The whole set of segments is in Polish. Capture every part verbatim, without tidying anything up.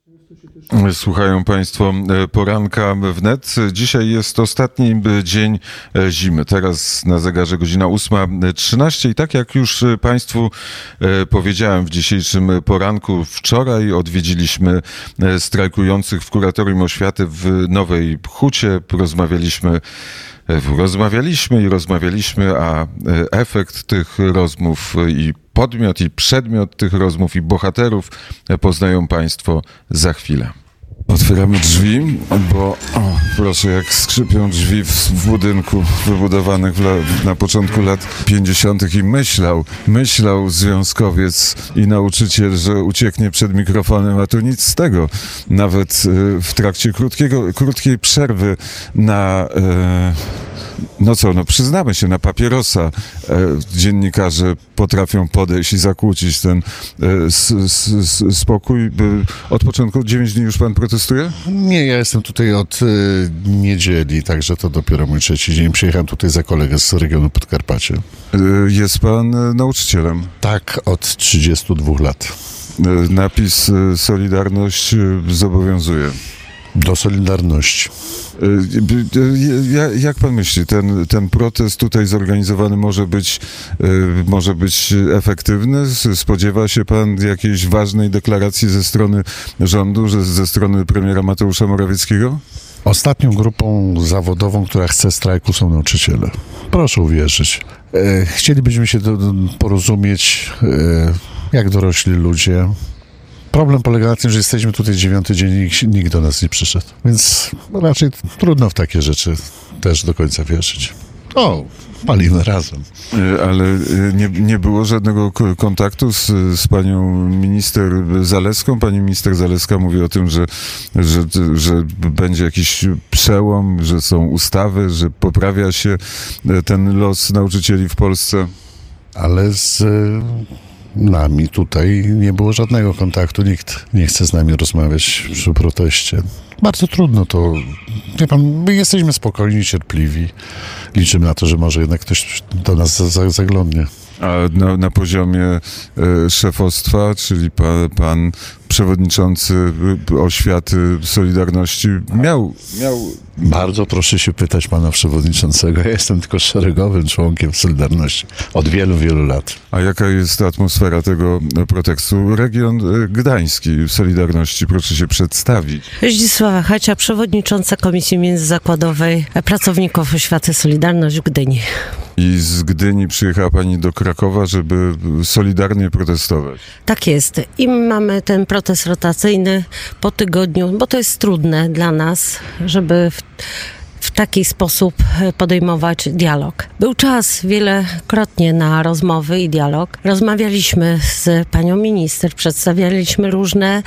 Słuchają Państwo poranka wnet. Dzisiaj jest ostatni dzień zimy. Teraz na zegarze godzina ósma trzynaście i tak jak już Państwu powiedziałem w dzisiejszym poranku, wczoraj odwiedziliśmy strajkujących w Kuratorium Oświaty w Nowej Hucie. Rozmawialiśmy Rozmawialiśmy i rozmawialiśmy, a efekt tych rozmów i podmiot i przedmiot tych rozmów i bohaterów poznają Państwo za chwilę. Otwieramy drzwi, bo o, proszę, jak skrzypią drzwi w, w budynku wybudowanych w la, na początku lat pięćdziesiątych i myślał, myślał związkowiec i nauczyciel, że ucieknie przed mikrofonem, a tu nic z tego. Nawet y, w trakcie krótkiego, krótkiej przerwy na... Y, No co, no przyznamy się, na papierosa e, dziennikarze potrafią podejść i zakłócić ten e, s, s, s, spokój. E, od początku dziewięć dni już pan protestuje? Nie, ja jestem tutaj od e, niedzieli, także to dopiero mój trzeci dzień. Przyjechałem tutaj za kolegę z regionu Podkarpacie. E, jest pan e, nauczycielem? Tak, od trzydziestu dwóch lat. E, napis e, Solidarność e, zobowiązuje. Do Solidarności. Jak pan myśli, ten, ten protest tutaj zorganizowany może być, może być efektywny? Spodziewa się pan jakiejś ważnej deklaracji ze strony rządu, że ze strony premiera Mateusza Morawieckiego? Ostatnią grupą zawodową, która chce strajku, są nauczyciele. Proszę uwierzyć. Chcielibyśmy się do, do, porozumieć jak dorośli ludzie. Problem polega na tym, że jesteśmy tutaj dziewiąty dzień i nikt, nikt do nas nie przyszedł. Więc raczej trudno w takie rzeczy też do końca wierzyć. O, palimy razem. Ale nie, nie było żadnego kontaktu z, z panią minister Zalewską? Pani minister Zalewska mówi o tym, że, że, że będzie jakiś przełom, że są ustawy, że poprawia się ten los nauczycieli w Polsce. Ale z nami tutaj nie było żadnego kontaktu, nikt nie chce z nami rozmawiać przy proteście. Bardzo trudno to, wie pan, my jesteśmy spokojni, cierpliwi, liczymy na to, że może jednak ktoś do nas za, zaglądnie. A na, na poziomie e, szefostwa, czyli pan, pan przewodniczący Oświaty Solidarności miał, miał... Bardzo proszę się pytać pana przewodniczącego. Ja jestem tylko szeregowym członkiem Solidarności od wielu, wielu lat. A jaka jest atmosfera tego protestu? Region gdański Solidarności, proszę się przedstawić. Zdzisława Hacia, przewodnicząca Komisji Międzyzakładowej Pracowników Oświaty Solidarność w Gdyni. I z Gdyni przyjechała pani do Krakowa, żeby solidarnie protestować. Tak jest. I mamy ten protest rotacyjny po tygodniu, bo to jest trudne dla nas, żeby w, w taki sposób podejmować dialog. Był czas wielokrotnie na rozmowy i dialog. Rozmawialiśmy z panią minister, przedstawialiśmy różne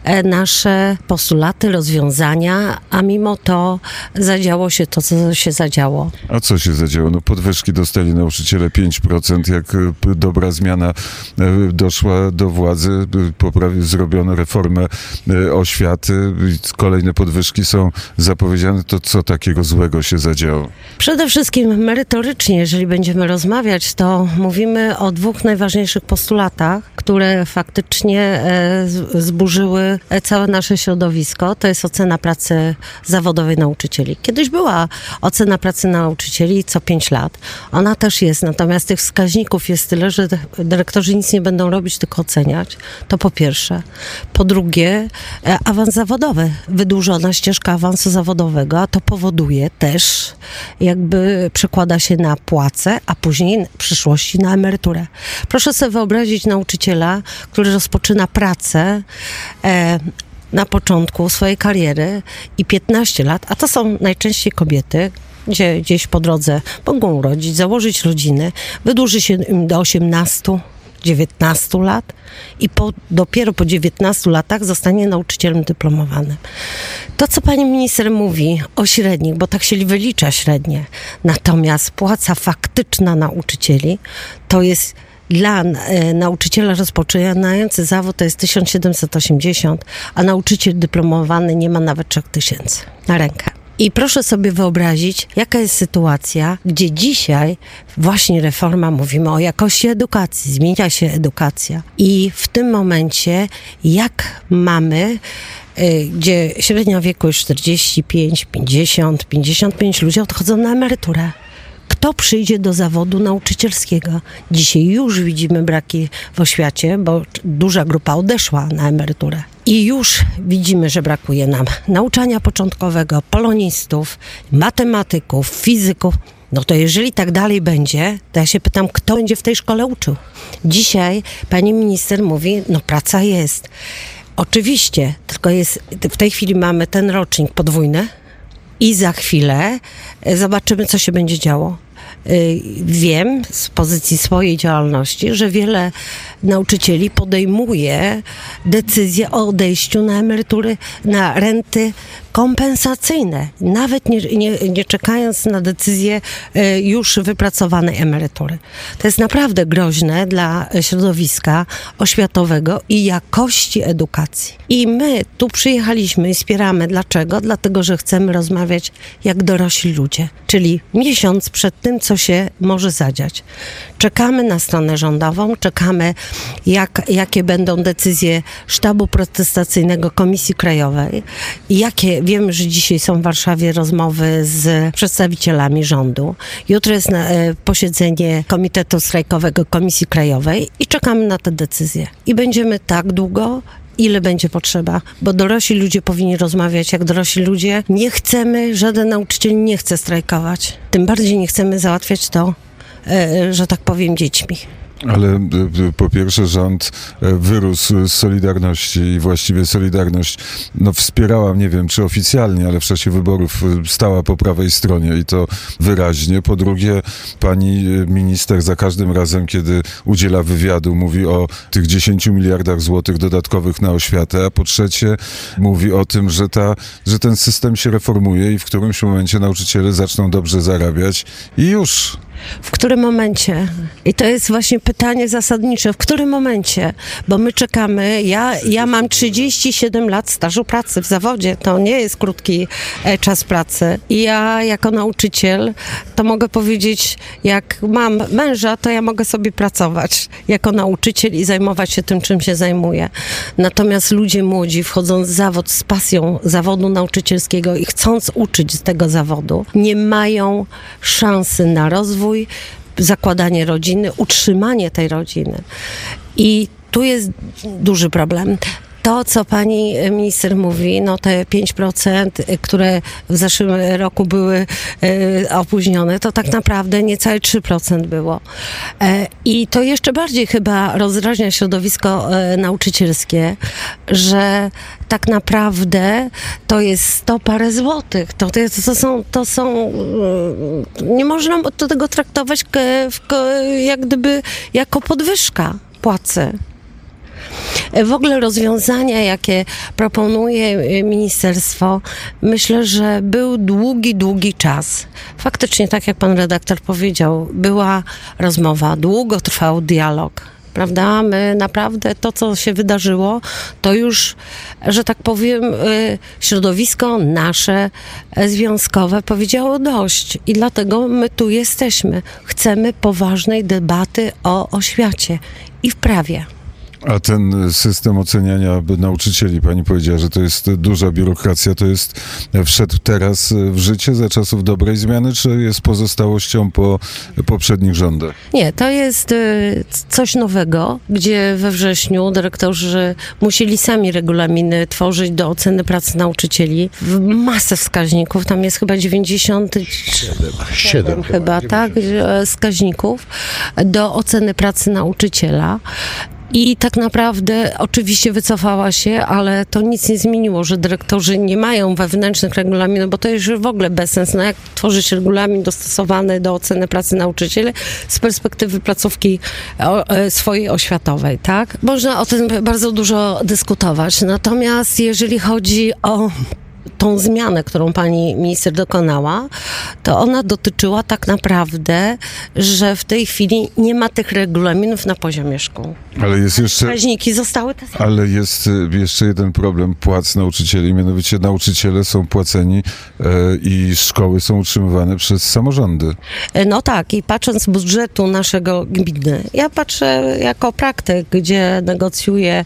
nasze postulaty, rozwiązania, a mimo to zadziało się to, co się zadziało. A co się zadziało? No podwyżki dostali nauczyciele pięć procent, jak dobra zmiana doszła do władzy, poprawi, zrobiono reformę oświaty, kolejne podwyżki są zapowiedziane, to co takiego złego się zadziało? Przede wszystkim merytorycznie, jeżeli będziemy rozmawiać, to mówimy o dwóch najważniejszych postulatach, które faktycznie e, zburzyły całe nasze środowisko. To jest ocena pracy zawodowej nauczycieli. Kiedyś była ocena pracy nauczycieli co pięć lat. Ona też jest, natomiast tych wskaźników jest tyle, że dyrektorzy nic nie będą robić, tylko oceniać. To po pierwsze. Po drugie, e, awans zawodowy. Wydłużona ścieżka awansu zawodowego, a to powoduje też jakby przekłada się na płace, a później w przyszłości na emeryturę. Proszę sobie wyobrazić nauczyciela, który rozpoczyna pracę e, na początku swojej kariery i piętnaście lat, a to są najczęściej kobiety, gdzie gdzieś po drodze mogą urodzić, założyć rodziny, wydłuży się im do osiemnastu, dziewiętnastu lat i po, dopiero po dziewiętnastu latach zostanie nauczycielem dyplomowanym. To, co pani minister mówi o średnich, bo tak się wylicza średnie, natomiast płaca faktyczna nauczycieli to jest dla e, nauczyciela rozpoczynający zawód to jest tysiąc siedemset osiemdziesiąt, a nauczyciel dyplomowany nie ma nawet trzech tysięcy na rękę. I proszę sobie wyobrazić, jaka jest sytuacja, gdzie dzisiaj właśnie reforma, mówimy o jakości edukacji, zmienia się edukacja. I w tym momencie, jak mamy gdzie średnia wieku jest czterdzieści pięć, pięćdziesiąt, pięćdziesiąt pięć, ludzie odchodzą na emeryturę. Kto przyjdzie do zawodu nauczycielskiego? Dzisiaj już widzimy braki w oświacie, bo duża grupa odeszła na emeryturę. I już widzimy, że brakuje nam nauczania początkowego, polonistów, matematyków, fizyków. No to jeżeli tak dalej będzie, to ja się pytam, kto będzie w tej szkole uczył? Dzisiaj pani minister mówi, no praca jest. Oczywiście, tylko jest, w tej chwili mamy ten rocznik podwójny i za chwilę zobaczymy, co się będzie działo. Wiem z pozycji swojej działalności, że wiele nauczycieli podejmuje decyzję o odejściu na emerytury, na renty kompensacyjne, nawet nie, nie, nie czekając na decyzję już wypracowanej emerytury. To jest naprawdę groźne dla środowiska oświatowego i jakości edukacji. I my tu przyjechaliśmy i wspieramy. Dlaczego? Dlatego, że chcemy rozmawiać jak dorośli ludzie, czyli miesiąc przed tym, co się może zadziać. Czekamy na stronę rządową, czekamy, jak, jakie będą decyzje sztabu protestacyjnego Komisji Krajowej, jakie, wiem, że dzisiaj są w Warszawie rozmowy z przedstawicielami rządu. Jutro jest na, e, posiedzenie Komitetu Strajkowego Komisji Krajowej i czekamy na te decyzje. I będziemy tak długo, ile będzie potrzeba, bo dorośli ludzie powinni rozmawiać jak dorośli ludzie. Nie chcemy, żaden nauczyciel nie chce strajkować. Tym bardziej nie chcemy załatwiać to, e, że tak powiem, dziećmi. Ale po pierwsze rząd wyrósł z Solidarności i właściwie Solidarność no, wspierała, nie wiem czy oficjalnie, ale w czasie wyborów stała po prawej stronie i to wyraźnie. Po drugie, pani minister za każdym razem, kiedy udziela wywiadu, mówi o tych dziesięciu miliardach złotych dodatkowych na oświatę, a po trzecie mówi o tym, że, ta, że ten system się reformuje i w którymś momencie nauczyciele zaczną dobrze zarabiać i już. W którym momencie? I to jest właśnie pytanie zasadnicze. W którym momencie? Bo my czekamy. Ja, ja mam trzydzieści siedem lat stażu pracy w zawodzie. To nie jest krótki e, czas pracy. I ja jako nauczyciel to mogę powiedzieć, jak mam męża, to ja mogę sobie pracować jako nauczyciel i zajmować się tym, czym się zajmuję. Natomiast ludzie młodzi, wchodząc w zawód z pasją zawodu nauczycielskiego i chcąc uczyć z tego zawodu, nie mają szansy na rozwój, zakładanie rodziny, utrzymanie tej rodziny. I tu jest duży problem. To, co pani minister mówi, no te pięć procent, które w zeszłym roku były e, opóźnione, to tak naprawdę niecałe trzy procent było. E, I to jeszcze bardziej chyba rozdrażnia środowisko e, nauczycielskie, że tak naprawdę to jest sto parę złotych. To, to, to, są, to są, nie można do tego traktować w, jak gdyby jako podwyżka płacy. W ogóle rozwiązania, jakie proponuje ministerstwo, myślę, że był długi, długi czas. Faktycznie, tak jak pan redaktor powiedział, była rozmowa, długo trwał dialog. Prawda? My naprawdę to, co się wydarzyło, to już, że tak powiem, środowisko nasze związkowe powiedziało dość. I dlatego my tu jesteśmy. Chcemy poważnej debaty o oświacie i w prawie. A ten system oceniania nauczycieli, pani powiedziała, że to jest duża biurokracja, to jest, wszedł teraz w życie za czasów dobrej zmiany, czy jest pozostałością po poprzednich rządach? Nie, to jest coś nowego, gdzie we wrześniu dyrektorzy musieli sami regulaminy tworzyć do oceny pracy nauczycieli. Masę wskaźników, tam jest chyba dziewięćdziesiąt siedem chyba, tak, wskaźników do oceny pracy nauczyciela. I tak naprawdę oczywiście wycofała się, ale to nic nie zmieniło, że dyrektorzy nie mają wewnętrznych regulaminów, bo to jest już w ogóle bez sensu. No jak tworzyć regulamin dostosowany do oceny pracy nauczycieli z perspektywy placówki swojej oświatowej, tak? Można o tym bardzo dużo dyskutować. Natomiast jeżeli chodzi o tą zmianę, którą pani minister dokonała, to ona dotyczyła tak naprawdę, że w tej chwili nie ma tych regulaminów na poziomie szkół. Ale jest jeszcze... Wskaźniki zostały te same. Ale jest y, jeszcze jeden problem płac nauczycieli, mianowicie nauczyciele są płaceni e, i szkoły są utrzymywane przez samorządy. No tak, i patrząc z budżetu naszego gminy, ja patrzę jako praktyk, gdzie negocjuję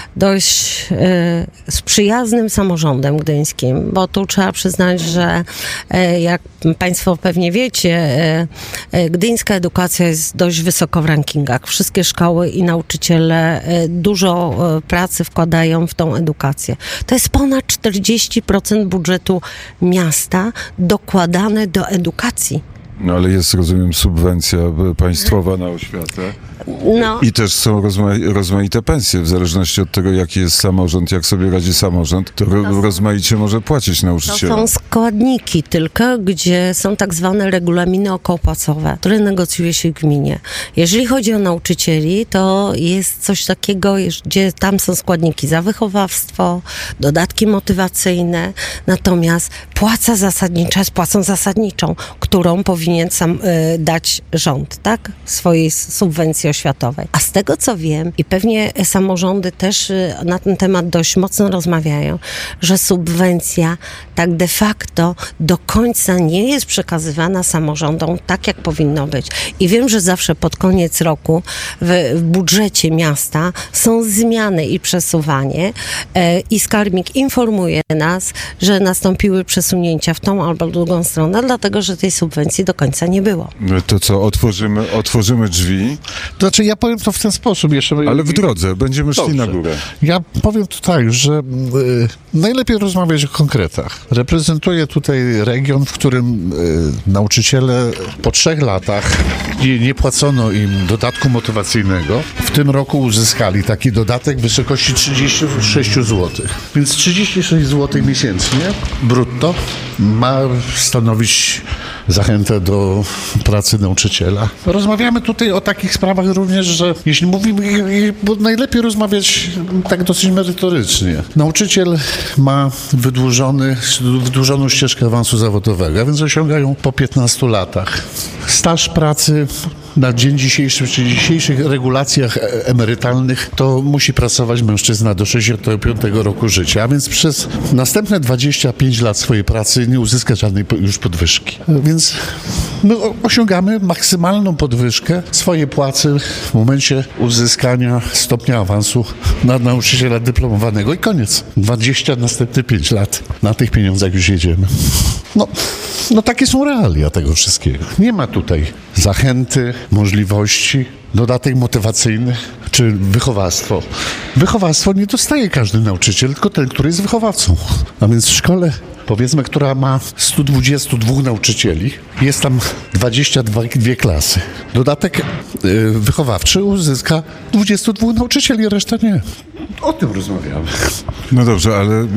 dość e, z przyjaznym samorządem gdyńskim, bo tu trzeba przyznać, że e, jak państwo pewnie wiecie, e, e, gdyńska edukacja jest dość wysoko w rankingach. Wszystkie szkoły i nauczyciele e, dużo e, pracy wkładają w tą edukację. To jest ponad czterdzieści procent budżetu miasta dokładane do edukacji. No ale jest, rozumiem, subwencja e, państwowa na oświatę. No. I też są rozma- rozmaite pensje, w zależności od tego, jaki jest samorząd, jak sobie radzi samorząd, to ro- rozmaicie może płacić To nauczycielom. są składniki tylko, gdzie są tak zwane regulaminy okołopłacowe, które negocjuje się w gminie. Jeżeli chodzi o nauczycieli, to jest coś takiego, gdzie tam są składniki za wychowawstwo, dodatki motywacyjne, natomiast płaca zasadnicza jest płacą zasadniczą, którą powinien sam y, dać rząd, tak? Swojej subwencji oświatowej. A z tego, co wiem, i pewnie samorządy też y, na ten temat dość mocno rozmawiają, że subwencja tak de facto do końca nie jest przekazywana samorządom tak, jak powinno być. I wiem, że zawsze pod koniec roku w, w budżecie miasta są zmiany i przesuwanie e, i skarbnik informuje nas, że nastąpiły przesunięcia w tą albo drugą stronę, dlatego, że tej subwencji do końca nie było. No to co, otworzymy, otworzymy drzwi, To znaczy, ja powiem to w ten sposób jeszcze. ale w drodze, będziemy szli Dobrze. na górę. Ja powiem to tak, że y, najlepiej rozmawiać o konkretach. Reprezentuję tutaj region, w którym y, nauczyciele po trzech latach nie, nie płacono im dodatku motywacyjnego. W tym roku uzyskali taki dodatek w wysokości trzydzieści sześć złotych. Więc trzydzieści sześć złotych miesięcznie brutto ma stanowić zachętę do pracy nauczyciela. Rozmawiamy tutaj o takich sprawach również, że jeśli mówimy, bo najlepiej rozmawiać tak dosyć merytorycznie. Nauczyciel ma wydłużony, wydłużoną ścieżkę awansu zawodowego, a więc osiągają po piętnastu latach. Staż pracy na dzień dzisiejszy, w dzisiejszych regulacjach emerytalnych, to musi pracować mężczyzna do sześćdziesiątego piątego roku życia, a więc przez następne dwadzieścia pięć lat swojej pracy nie uzyska żadnej już podwyżki. Więc my osiągamy maksymalną podwyżkę swojej płacy w momencie uzyskania stopnia awansu na nauczyciela dyplomowanego i koniec. dwadzieścia, następne pięć lat. Na tych pieniądzach już jedziemy. No, no takie są realia tego wszystkiego. Nie ma tutaj zachęty, możliwości, dodatek motywacyjny czy wychowawstwo. Wychowawstwo nie dostaje każdy nauczyciel, tylko ten, który jest wychowawcą. A więc w szkole, powiedzmy, która ma stu dwudziestu dwóch nauczycieli, jest tam dwadzieścia dwie klasy. Dodatek y, wychowawczy uzyska dwudziestu dwóch nauczycieli, reszta nie. O tym rozmawiamy. No dobrze, ale y, y,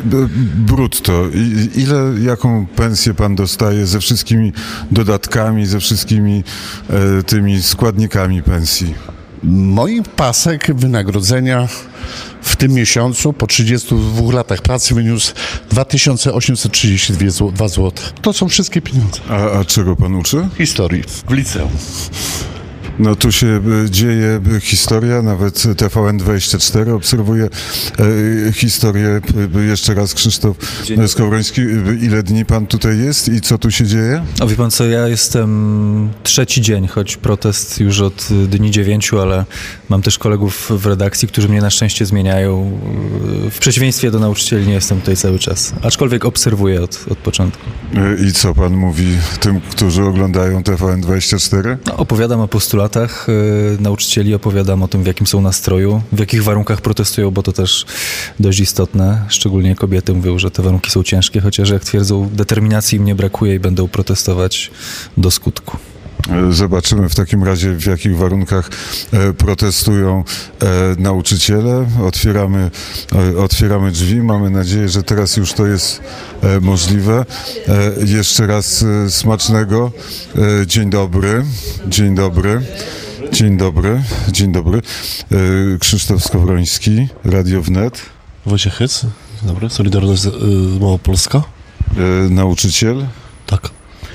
brutto, I, ile, jaką pensję pan dostaje ze wszystkimi dodatkami, ze wszystkimi e, tymi składnikami pensji? Mój pasek wynagrodzenia w tym miesiącu po trzydziestu dwóch latach pracy wyniósł dwa tysiące osiemset trzydzieści dwa złote. To są wszystkie pieniądze. A, a czego pan uczy? Historii w liceum. No tu się e, dzieje e, historia, nawet T V N dwadzieścia cztery obserwuje e, historię. E, jeszcze raz Krzysztof Skowroński, e, ile dni pan tutaj jest i co tu się dzieje? A wie pan co, ja jestem trzeci dzień, choć protest już od dni dziewięciu, ale mam też kolegów w redakcji, którzy mnie na szczęście zmieniają. W przeciwieństwie do nauczycieli nie jestem tutaj cały czas, aczkolwiek obserwuję od, od początku. E, I co pan mówi tym, którzy oglądają T V N dwadzieścia cztery? No, opowiadam o postulatach y, nauczycieli, opowiadam o tym, w jakim są nastroju, w jakich warunkach protestują, bo to też dość istotne. Szczególnie kobiety mówią, że te warunki są ciężkie, chociaż jak twierdzą, determinacji im nie brakuje i będą protestować do skutku. Zobaczymy w takim razie, w jakich warunkach e, protestują e, nauczyciele. Otwieramy, e, otwieramy drzwi. Mamy nadzieję, że teraz już to jest e, możliwe. E, jeszcze raz e, smacznego. E, dzień dobry. Dzień dobry. Dzień dobry. Dzień dobry. E, Krzysztof Skowroński, Radio Wnet. Wojciech Hyc, Dzień dobry, Solidarność y, Małopolska. E, nauczyciel? Tak.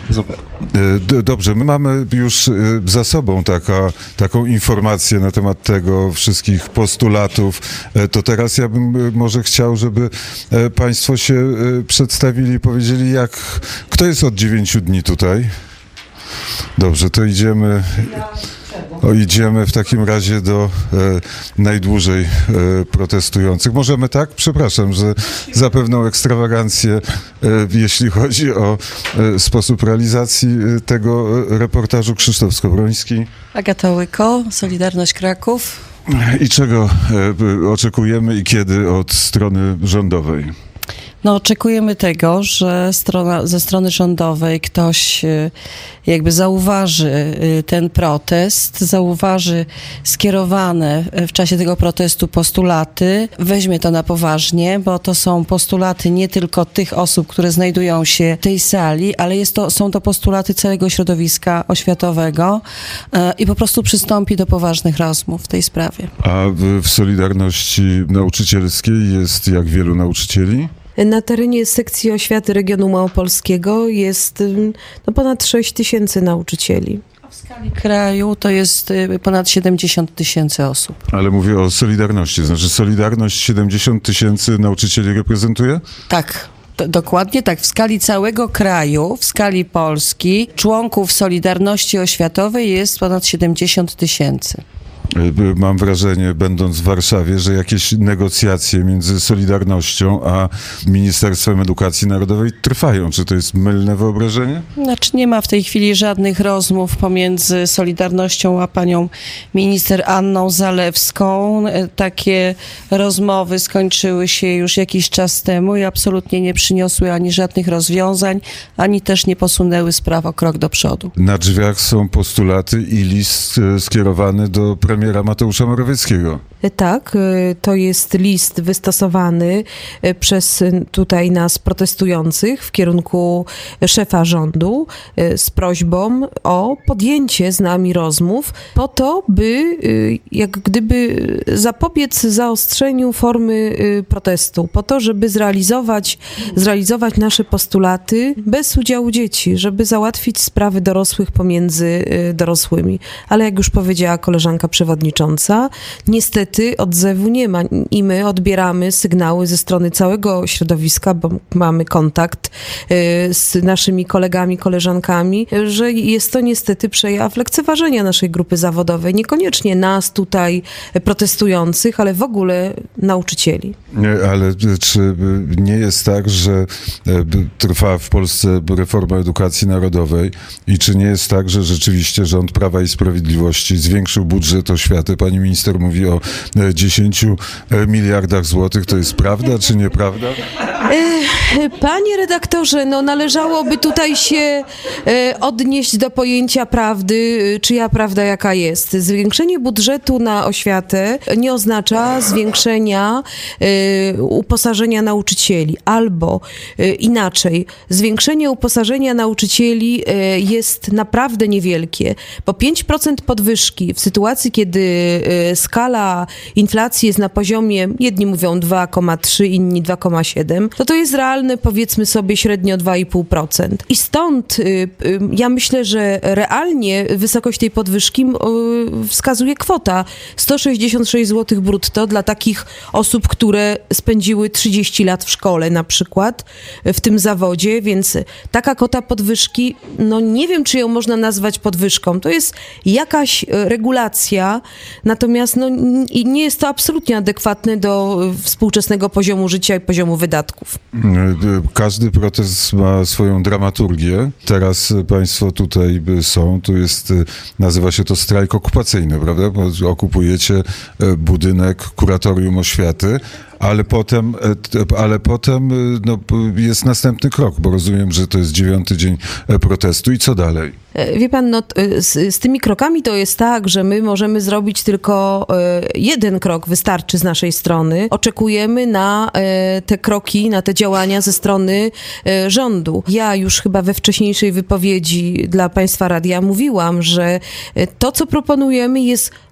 D- Dobrze, my mamy już za sobą taka, taką informację na temat tego wszystkich postulatów. To teraz ja bym może chciał, żeby Państwo się przedstawili i powiedzieli, jak, kto jest od dziewięciu dni tutaj? Dobrze, to idziemy... O, idziemy w takim razie do e, najdłużej e, protestujących. Możemy tak? Przepraszam, że za pewną ekstrawagancję, e, jeśli chodzi o e, sposób realizacji e, tego e, reportażu. Krzysztof Skowroński. Agata Łyko, Solidarność Kraków. I czego e, oczekujemy i kiedy od strony rządowej? No, oczekujemy tego, że strona, ze strony rządowej ktoś y, jakby zauważy y, ten protest, zauważy skierowane w czasie tego protestu postulaty, weźmie to na poważnie, bo to są postulaty nie tylko tych osób, które znajdują się w tej sali, ale jest to, są to postulaty całego środowiska oświatowego y, i po prostu przystąpi do poważnych rozmów w tej sprawie. A w, w Solidarności Nauczycielskiej jest jak wielu nauczycieli? Na terenie sekcji oświaty regionu małopolskiego jest no, ponad sześć tysięcy nauczycieli. W skali kraju to jest ponad siedemdziesiąt tysięcy osób. Ale mówię o Solidarności, znaczy Solidarność siedemdziesiąt tysięcy nauczycieli reprezentuje? Tak. D- dokładnie tak. W skali całego kraju, w skali Polski, członków Solidarności Oświatowej jest ponad siedemdziesiąt tysięcy. Mam wrażenie, będąc w Warszawie, że jakieś negocjacje między Solidarnością a Ministerstwem Edukacji Narodowej trwają. Czy to jest mylne wyobrażenie? Znaczy nie ma w tej chwili żadnych rozmów pomiędzy Solidarnością a panią minister Anną Zalewską. Takie rozmowy skończyły się już jakiś czas temu i absolutnie nie przyniosły ani żadnych rozwiązań, ani też nie posunęły spraw o krok do przodu. Na drzwiach są postulaty i list skierowany do premiera Mateusza Morawieckiego. Tak, to jest list wystosowany przez tutaj nas protestujących w kierunku szefa rządu z prośbą o podjęcie z nami rozmów po to, by jak gdyby zapobiec zaostrzeniu formy protestu, po to, żeby zrealizować, zrealizować nasze postulaty bez udziału dzieci, żeby załatwić sprawy dorosłych pomiędzy dorosłymi. Ale jak już powiedziała koleżanka przewodnicząca, niestety odzewu nie ma i my odbieramy sygnały ze strony całego środowiska, bo mamy kontakt y, z naszymi kolegami, koleżankami, że jest to niestety przejaw lekceważenia naszej grupy zawodowej. Niekoniecznie nas tutaj protestujących, ale w ogóle nauczycieli. Nie, ale czy nie jest tak, że trwa w Polsce reforma edukacji narodowej i czy nie jest tak, że rzeczywiście rząd Prawa i Sprawiedliwości zwiększył budżet oświaty? Pani minister mówi o dziesięciu miliardach złotych. To jest prawda, czy nieprawda? Panie redaktorze, no należałoby tutaj się odnieść do pojęcia prawdy, czyja prawda jaka jest. Zwiększenie budżetu na oświatę nie oznacza zwiększenia uposażenia nauczycieli. Albo inaczej, zwiększenie uposażenia nauczycieli jest naprawdę niewielkie, bo pięć procent podwyżki w sytuacji, kiedy skala inflacji jest na poziomie, jedni mówią dwa przecinek trzy, inni dwa przecinek siedem, to to jest realne, powiedzmy sobie, średnio dwa i pół procent. I stąd y, y, ja myślę, że realnie wysokość tej podwyżki y, wskazuje kwota sto sześćdziesiąt sześć złotych brutto dla takich osób, które spędziły trzydzieści lat w szkole na przykład w tym zawodzie, więc taka kwota podwyżki, no nie wiem, czy ją można nazwać podwyżką. To jest jakaś regulacja, natomiast no, i nie jest to absolutnie adekwatne do współczesnego poziomu życia i poziomu wydatków. Każdy protest ma swoją dramaturgię. Teraz państwo tutaj są, tu jest, nazywa się to strajk okupacyjny, prawda? Bo okupujecie budynek kuratorium oświaty, ale potem, ale potem no, jest następny krok, bo rozumiem, że to jest dziewiąty dzień protestu i co dalej? Wie pan, no, z, z tymi krokami to jest tak, że my możemy zrobić tylko jeden krok, wystarczy z naszej strony. Oczekujemy na te kroki, na te działania ze strony rządu. Ja już chyba we wcześniejszej wypowiedzi dla państwa radia mówiłam, że to, co proponujemy, jest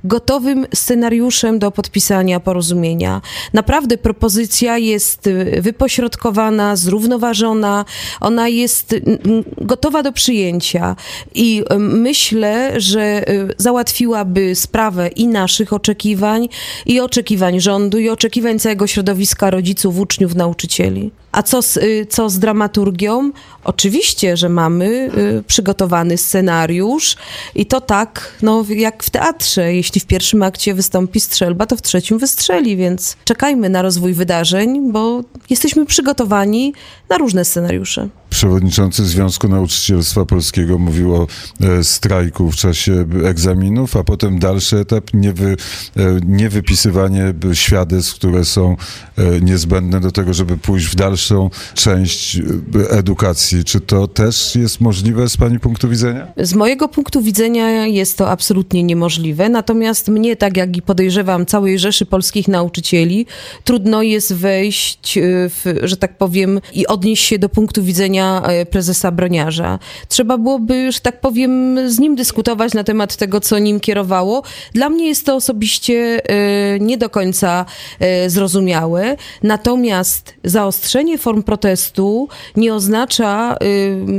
gotowym scenariuszem do podpisania porozumienia. Naprawdę propozycja jest wypośrodkowana, zrównoważona, ona jest gotowa do przyjęcia i myślę, że załatwiłaby sprawę i naszych oczekiwań, i oczekiwań rządu, i oczekiwań całego środowiska rodziców, uczniów, nauczycieli. A co z, co z dramaturgią? Oczywiście, że mamy y, przygotowany scenariusz i to tak, no jak w teatrze. Jeśli w pierwszym akcie wystąpi strzelba, to w trzecim wystrzeli, więc czekajmy na rozwój wydarzeń, bo jesteśmy przygotowani na różne scenariusze. Przewodniczący Związku Nauczycielstwa Polskiego mówił o e, strajku w czasie egzaminów, a potem dalszy etap, niewy, e, niewypisywanie świadectw, które są e, niezbędne do tego, żeby pójść w dalszą część e, edukacji. Czy to też jest możliwe z pani punktu widzenia? Z mojego punktu widzenia jest to absolutnie niemożliwe, natomiast mnie, tak jak i podejrzewam całej rzeszy polskich nauczycieli, trudno jest wejść, w, że tak powiem, i odnieść się do punktu widzenia prezesa Broniarza. Trzeba byłoby, że tak powiem, z nim dyskutować na temat tego, co nim kierowało. Dla mnie jest to osobiście e, nie do końca e, zrozumiałe. Natomiast zaostrzenie form protestu nie oznacza e,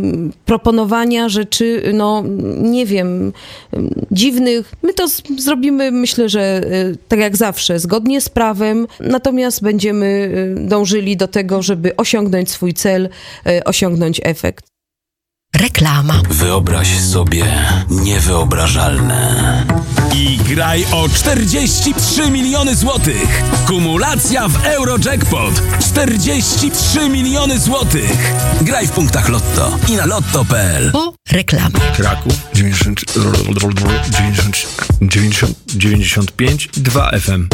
proponowania rzeczy, no nie wiem, dziwnych. My to z- zrobimy, myślę, że e, tak jak zawsze, zgodnie z prawem, natomiast będziemy e, dążyli do tego, żeby osiągnąć swój cel, e, osiągnąć efekt. Reklama. Wyobraź sobie niewyobrażalne. I graj o czterdzieści trzy miliony złotych. Kumulacja w Eurojackpot. czterdzieści trzy miliony złotych. Graj w punktach Lotto i na lotto kropka p l. Po reklamie. Kraków dziewięćdziesiąt, dziewięćdziesiąt, dziewięćdziesiąt, dziewięćdziesiąt pięć i dwa F M.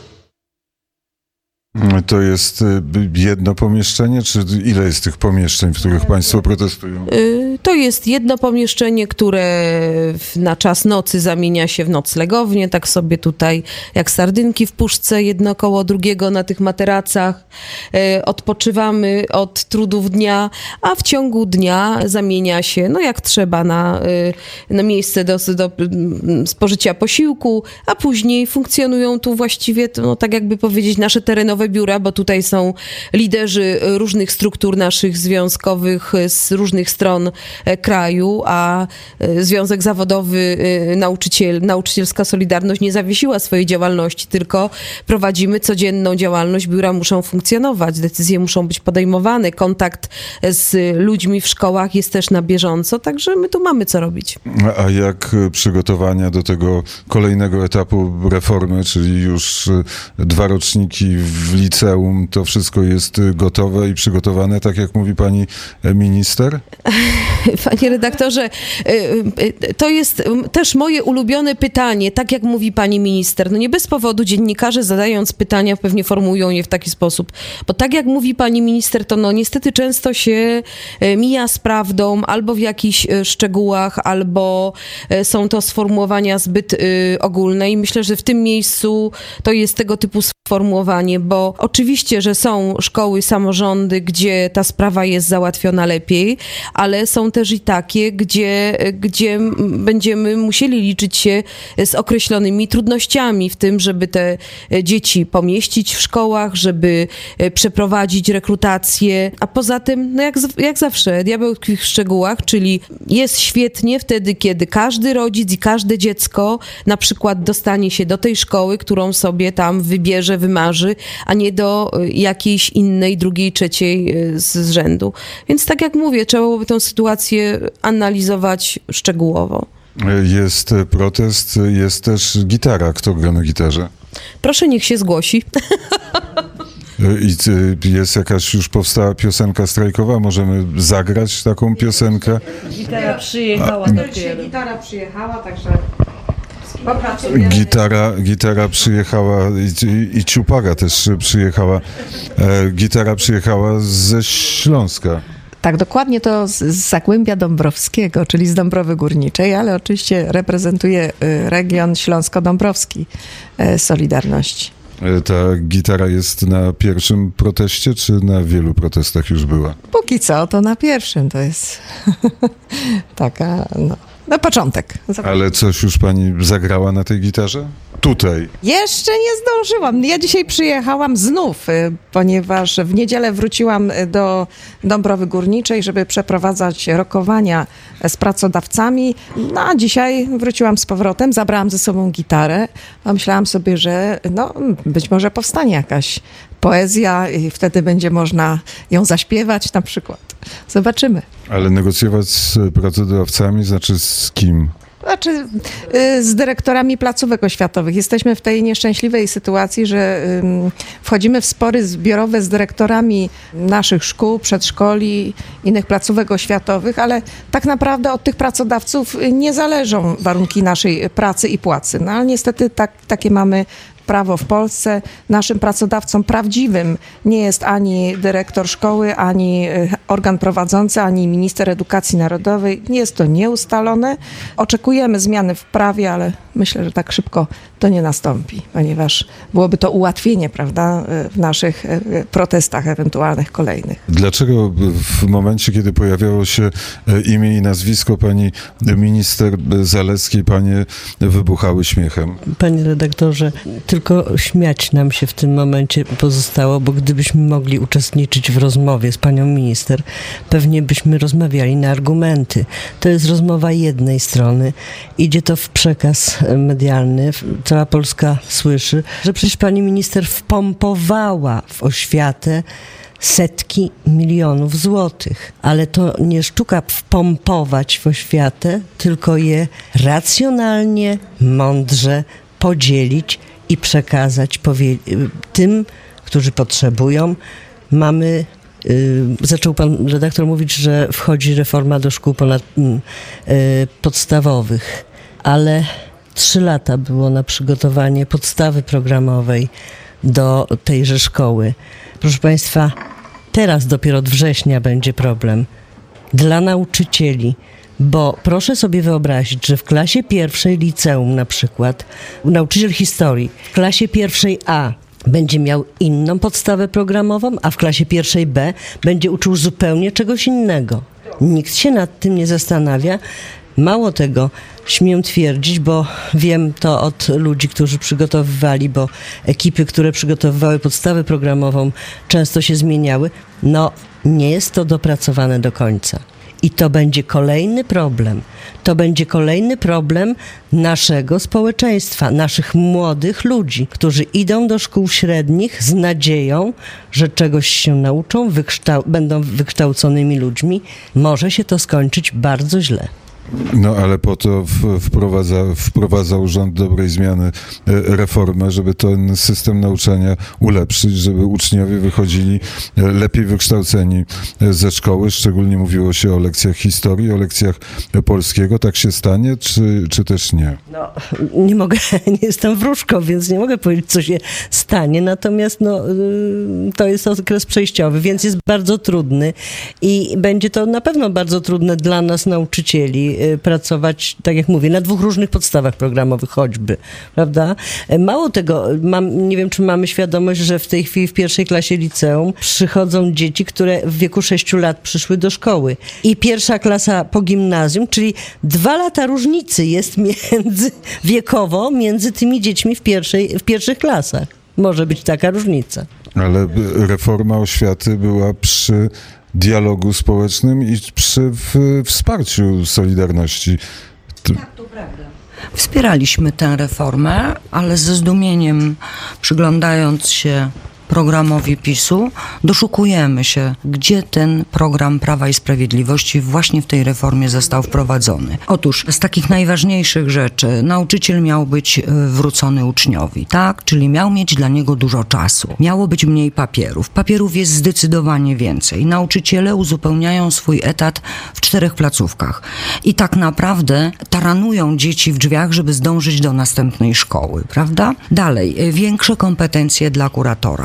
To jest jedno pomieszczenie, czy ile jest tych pomieszczeń, w których państwo protestują? To jest jedno pomieszczenie, które w- na czas nocy zamienia się w noclegownię, tak sobie tutaj jak sardynki w puszce, jedno koło drugiego na tych materacach. E, Odpoczywamy od trudów dnia, a w ciągu dnia zamienia się, no jak trzeba, na, e, na miejsce do, do mm, spożycia posiłku, a później funkcjonują tu właściwie, to, no tak jakby powiedzieć, nasze terenowe biura, bo tutaj są liderzy różnych struktur naszych związkowych z różnych stron e, kraju, a e, Związek Zawodowy e, Nauczyciel, Nauczycielska Solidarność nie zawiesiła swojej działalności, tylko prowadzimy codzienną działalność. Biura muszą funkcjonować, decyzje muszą być podejmowane, kontakt z ludźmi w szkołach jest też na bieżąco, także my tu mamy co robić. A jak przygotowania do tego kolejnego etapu reformy, czyli już dwa roczniki w liceum, to wszystko jest gotowe i przygotowane, tak jak mówi pani minister? Panie redaktorze, to jest też moje ulubione pytanie, tak jak mówi pani minister. No nie bez powodu dziennikarze, zadając pytania, pewnie formułują je w taki sposób. Bo tak jak mówi pani minister, to no niestety często się mija z prawdą, albo w jakichś szczegółach, albo są to sformułowania zbyt ogólne i myślę, że w tym miejscu to jest tego typu sformułowanie, bo oczywiście, że są szkoły, samorządy, gdzie ta sprawa jest załatwiona lepiej, ale są też i takie, gdzie, gdzie będziemy musieli liczyć się z określonymi trudnościami w tym, żeby te dzieci pomieścić w szkołach, żeby przeprowadzić rekrutację, a poza tym, no jak, jak zawsze, diabeł tkwi w szczegółach, czyli jest świetnie wtedy, kiedy każdy rodzic i każde dziecko na przykład dostanie się do tej szkoły, którą sobie tam wybierze, wymarzy, a nie do jakiejś innej, drugiej, trzeciej z rzędu. Więc tak jak mówię, trzeba byłoby tę sytuację analizować szczegółowo. Jest protest, jest też gitara. Kto gra na gitarze? Proszę, niech się zgłosi. I jest jakaś już powstała piosenka strajkowa? Możemy zagrać taką piosenkę? Gitara przyjechała dopiero. Gitara przyjechała, także... Gitara, gitara przyjechała i, i, i ciupaga też przyjechała. E, gitara przyjechała ze Śląska. Tak, dokładnie to z, z Zagłębia Dąbrowskiego, czyli z Dąbrowy Górniczej, ale oczywiście reprezentuje y, region śląsko-dąbrowski y, Solidarności. E, ta gitara jest na pierwszym proteście, czy na wielu protestach już była? Póki co to na pierwszym to jest taka, no, na początek. Ale coś już pani zagrała na tej gitarze? Tutaj. Jeszcze nie zdążyłam. Ja dzisiaj przyjechałam znów, y, ponieważ w niedzielę wróciłam do Dąbrowy Górniczej, żeby przeprowadzać rokowania z pracodawcami. No a dzisiaj wróciłam z powrotem, zabrałam ze sobą gitarę. Pomyślałam sobie, że no, być może powstanie jakaś poezja i wtedy będzie można ją zaśpiewać na przykład. Zobaczymy. Ale negocjować z pracodawcami, znaczy z kim? Znaczy y, z dyrektorami placówek oświatowych. Jesteśmy w tej nieszczęśliwej sytuacji, że y, wchodzimy w spory zbiorowe z dyrektorami naszych szkół, przedszkoli, innych placówek oświatowych, ale tak naprawdę od tych pracodawców nie zależą warunki naszej pracy i płacy. No ale niestety tak, takie mamy prawo w Polsce. Naszym pracodawcą prawdziwym nie jest ani dyrektor szkoły, ani organ prowadzący, ani minister edukacji narodowej. Jest to nieustalone. Oczekujemy zmiany w prawie, ale myślę, że tak szybko to nie nastąpi, ponieważ byłoby to ułatwienie, prawda, w naszych protestach ewentualnych kolejnych. Dlaczego w momencie, kiedy pojawiało się imię i nazwisko pani minister Zalewskiej, panie wybuchały śmiechem? Panie redaktorze, tylko śmiać nam się w tym momencie pozostało, bo gdybyśmy mogli uczestniczyć w rozmowie z panią minister, pewnie byśmy rozmawiali na argumenty. To jest rozmowa jednej strony. Idzie to w przekaz medialny. Cała Polska słyszy, że przecież pani minister wpompowała w oświatę setki milionów złotych. Ale to nie sztuka wpompować w oświatę, tylko je racjonalnie, mądrze podzielić i przekazać powie- tym, którzy potrzebują. Mamy, y, zaczął pan redaktor mówić, że wchodzi reforma do szkół ponad, y, podstawowych, ale trzy lata było na przygotowanie podstawy programowej do tejże szkoły. Proszę państwa, teraz dopiero od września będzie problem dla nauczycieli. Bo proszę sobie wyobrazić, że w klasie pierwszej liceum na przykład nauczyciel historii w klasie pierwszej A będzie miał inną podstawę programową, a w klasie pierwszej B będzie uczył zupełnie czegoś innego. Nikt się nad tym nie zastanawia. Mało tego, śmiem twierdzić, bo wiem to od ludzi, którzy przygotowywali, bo ekipy, które przygotowywały podstawę programową, często się zmieniały. No, nie jest to dopracowane do końca. I to będzie kolejny problem. To będzie kolejny problem naszego społeczeństwa, naszych młodych ludzi, którzy idą do szkół średnich z nadzieją, że czegoś się nauczą, wykształ- będą wykształconymi ludźmi. Może się to skończyć bardzo źle. No ale po to w, wprowadza, wprowadzał rząd dobrej zmiany reformę, żeby ten system nauczania ulepszyć, żeby uczniowie wychodzili lepiej wykształceni ze szkoły. Szczególnie mówiło się o lekcjach historii, o lekcjach polskiego. Tak się stanie, czy, czy też nie? No, nie mogę, nie jestem wróżką, więc nie mogę powiedzieć, co się stanie. Natomiast no, to jest okres przejściowy, więc jest bardzo trudny i będzie to na pewno bardzo trudne dla nas, nauczycieli, pracować, tak jak mówię, na dwóch różnych podstawach programowych choćby, prawda? Mało tego, mam, nie wiem, czy mamy świadomość, że w tej chwili w pierwszej klasie liceum przychodzą dzieci, które w wieku sześciu lat przyszły do szkoły. I pierwsza klasa po gimnazjum, czyli dwa lata różnicy jest między, wiekowo między tymi dziećmi w, pierwszej, w pierwszych klasach. Może być taka różnica. Ale reforma oświaty była przy dialogu społecznym i przy w, wsparciu Solidarności. Tak, to prawda. Wspieraliśmy tę reformę, ale ze zdumieniem przyglądając się programowi PiSu, doszukujemy się, gdzie ten program Prawa i Sprawiedliwości właśnie w tej reformie został wprowadzony. Otóż z takich najważniejszych rzeczy nauczyciel miał być wrócony uczniowi, tak? Czyli miał mieć dla niego dużo czasu. Miało być mniej papierów. Papierów jest zdecydowanie więcej. Nauczyciele uzupełniają swój etat w czterech placówkach i tak naprawdę taranują dzieci w drzwiach, żeby zdążyć do następnej szkoły, prawda? Dalej, większe kompetencje dla kuratora.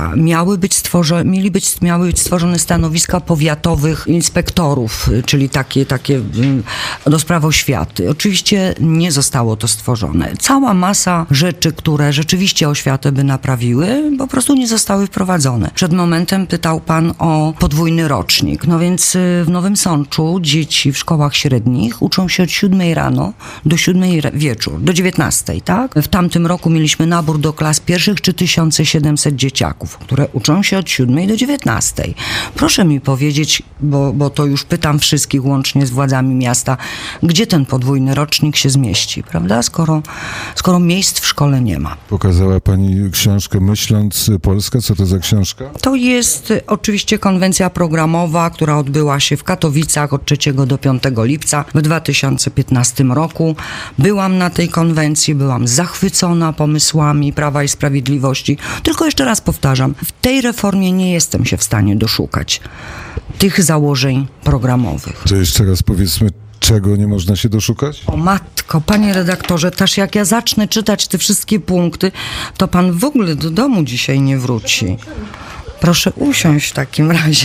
Dwa, miały być stworzone, mieli być, miały być stworzone stanowiska powiatowych inspektorów, czyli takie, takie do spraw oświaty. Oczywiście nie zostało to stworzone. Cała masa rzeczy, które rzeczywiście oświatę by naprawiły, po prostu nie zostały wprowadzone. Przed momentem pytał pan o podwójny rocznik. No więc w Nowym Sączu dzieci w szkołach średnich uczą się od siódmej rano do siódmej wieczór, do dziewiętnastej, tak? W tamtym roku mieliśmy nabór do klas pierwszych trzy tysiące siedemset dzieciaków, które uczą się od siódmej do dziewiętnastej. Proszę mi powiedzieć, bo, bo to już pytam wszystkich łącznie z władzami miasta, gdzie ten podwójny rocznik się zmieści, prawda? Skoro, skoro miejsc w szkole nie ma. Pokazała pani książkę Myśląc Polskę. Co to za książka? To jest oczywiście konwencja programowa, która odbyła się w Katowicach od trzeciego do piątego lipca w dwa tysiące piętnastym roku. Byłam na tej konwencji, byłam zachwycona pomysłami Prawa i Sprawiedliwości. Tylko jeszcze raz powtarzam, w tej reformie nie jestem się w stanie doszukać tych założeń programowych. To jeszcze raz powiedzmy, czego nie można się doszukać? O matko, panie redaktorze, też jak ja zacznę czytać te wszystkie punkty, to pan w ogóle do domu dzisiaj nie wróci. Proszę usiąść w takim razie.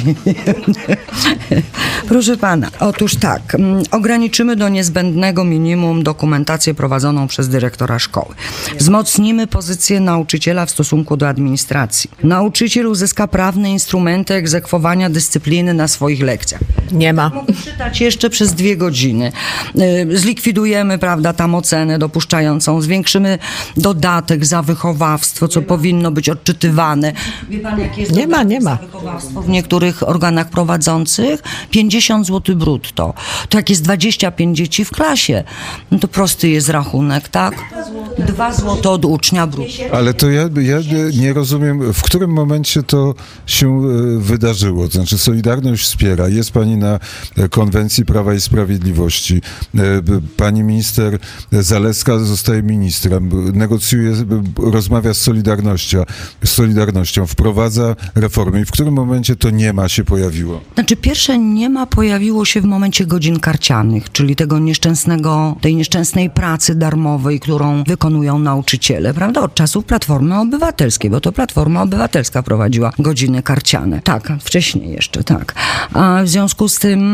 Proszę pana, otóż tak, ograniczymy do niezbędnego minimum dokumentację prowadzoną przez dyrektora szkoły. Wzmocnimy pozycję nauczyciela w stosunku do administracji. Nauczyciel uzyska prawne instrumenty egzekwowania dyscypliny na swoich lekcjach. Nie ma. Mogę czytać jeszcze przez dwie godziny. Zlikwidujemy, prawda, tam ocenę dopuszczającą, zwiększymy dodatek za wychowawstwo, co powinno być odczytywane. Wie pan, jak jest Nie ma, nie ma. w niektórych organach prowadzących pięćdziesiąt złotych brutto. To jak jest dwadzieścia pięć dzieci w klasie, no to prosty jest rachunek, tak? Dwa złote od ucznia brutto. Ale to ja, ja nie rozumiem, w którym momencie to się wydarzyło. To znaczy Solidarność wspiera. Jest pani na konwencji Prawa i Sprawiedliwości. Pani minister Zalewska zostaje ministrem, negocjuje, rozmawia z Solidarnością, z Solidarnością, wprowadza reformy. I w którym momencie to nie ma się pojawiło? Znaczy pierwsze nie ma pojawiło się w momencie godzin karcianych, czyli tego nieszczęsnego, tej nieszczęsnej pracy darmowej, którą wykonują nauczyciele, prawda? Od czasów Platformy Obywatelskiej, bo to Platforma Obywatelska prowadziła godziny karciane. Tak, wcześniej jeszcze, tak. A w związku z tym,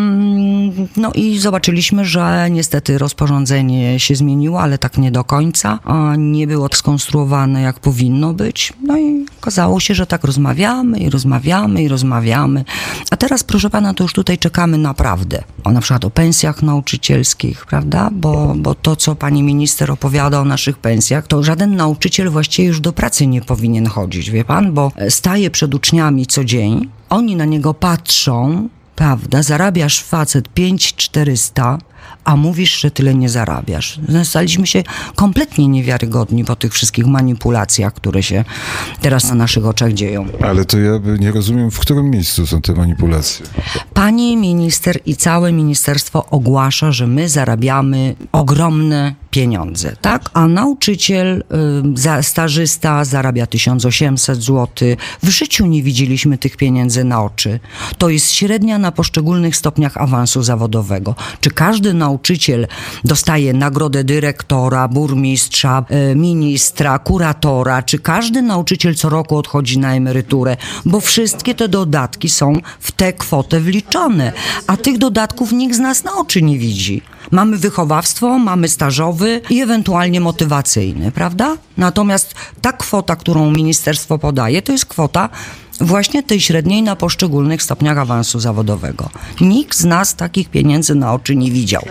no i zobaczyliśmy, że niestety rozporządzenie się zmieniło, ale tak nie do końca, a nie było skonstruowane jak powinno być. No i okazało się, że tak rozmawiamy i rozmawiamy i rozmawiamy. A teraz, proszę pana, to już tutaj czekamy naprawdę. O na przykład o pensjach nauczycielskich, prawda? Bo, bo to, co pani minister opowiada o naszych pensjach, to żaden nauczyciel właściwie już do pracy nie powinien chodzić, wie pan? Bo staje przed uczniami co dzień, oni na niego patrzą, prawda? Zarabiasz, facet, pięć tysięcy czterysta, a mówisz, że tyle nie zarabiasz. Staliśmy się kompletnie niewiarygodni po tych wszystkich manipulacjach, które się teraz na naszych oczach dzieją. Ale to ja nie rozumiem, w którym miejscu są te manipulacje. Pani minister i całe ministerstwo ogłasza, że my zarabiamy ogromne pieniądze, tak? A nauczyciel, y, stażysta zarabia tysiąc osiemset złotych. W życiu nie widzieliśmy tych pieniędzy na oczy. To jest średnia na poszczególnych stopniach awansu zawodowego. Czy każdy nauczyciel dostaje nagrodę dyrektora, burmistrza, y, ministra, kuratora? Czy każdy nauczyciel co roku odchodzi na emeryturę? Bo wszystkie te dodatki są w tę kwotę wliczone, a tych dodatków nikt z nas na oczy nie widzi. Mamy wychowawstwo, mamy stażowy i ewentualnie motywacyjny, prawda? Natomiast ta kwota, którą ministerstwo podaje, to jest kwota właśnie tej średniej na poszczególnych stopniach awansu zawodowego. Nikt z nas takich pieniędzy na oczy nie widział.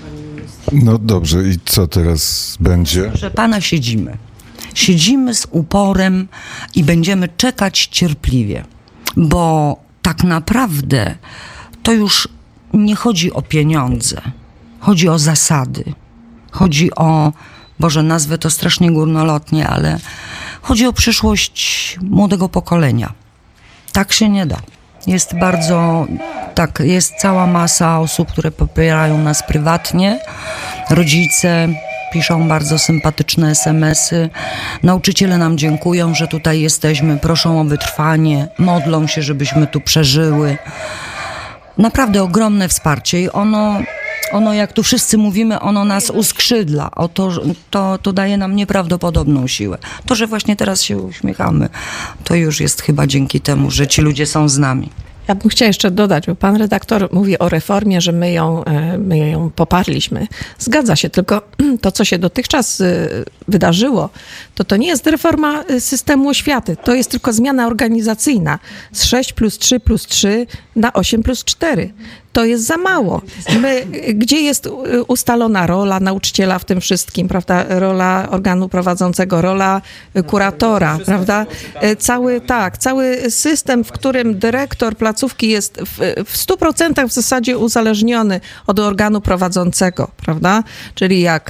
No dobrze, i co teraz będzie? Proszę pana, siedzimy. Siedzimy z uporem i będziemy czekać cierpliwie, bo tak naprawdę to już nie chodzi o pieniądze. Chodzi o zasady. Chodzi o, Boże, nazwę to strasznie górnolotnie, ale chodzi o przyszłość młodego pokolenia. Tak się nie da. Jest bardzo, tak, jest cała masa osób, które popierają nas prywatnie. Rodzice piszą bardzo sympatyczne es em esy. Nauczyciele nam dziękują, że tutaj jesteśmy, proszą o wytrwanie, modlą się, żebyśmy tu przeżyły. Naprawdę ogromne wsparcie i ono ono, jak tu wszyscy mówimy, ono nas uskrzydla. O to, to, to daje nam nieprawdopodobną siłę. To, że właśnie teraz się uśmiechamy, to już jest chyba dzięki temu, że ci ludzie są z nami. Ja bym chciała jeszcze dodać, bo pan redaktor mówi o reformie, że my ją, my ją poparliśmy. Zgadza się, tylko to, co się dotychczas wydarzyło, to to nie jest reforma systemu oświaty. To jest tylko zmiana organizacyjna z sześć plus trzy plus trzy na osiem plus cztery. To jest za mało. My, gdzie jest ustalona rola nauczyciela w tym wszystkim, prawda? Rola organu prowadzącego, rola kuratora, prawda? Cały, tak, cały system, w którym dyrektor placówki jest w, w stu procentach w zasadzie uzależniony od organu prowadzącego, prawda? Czyli jak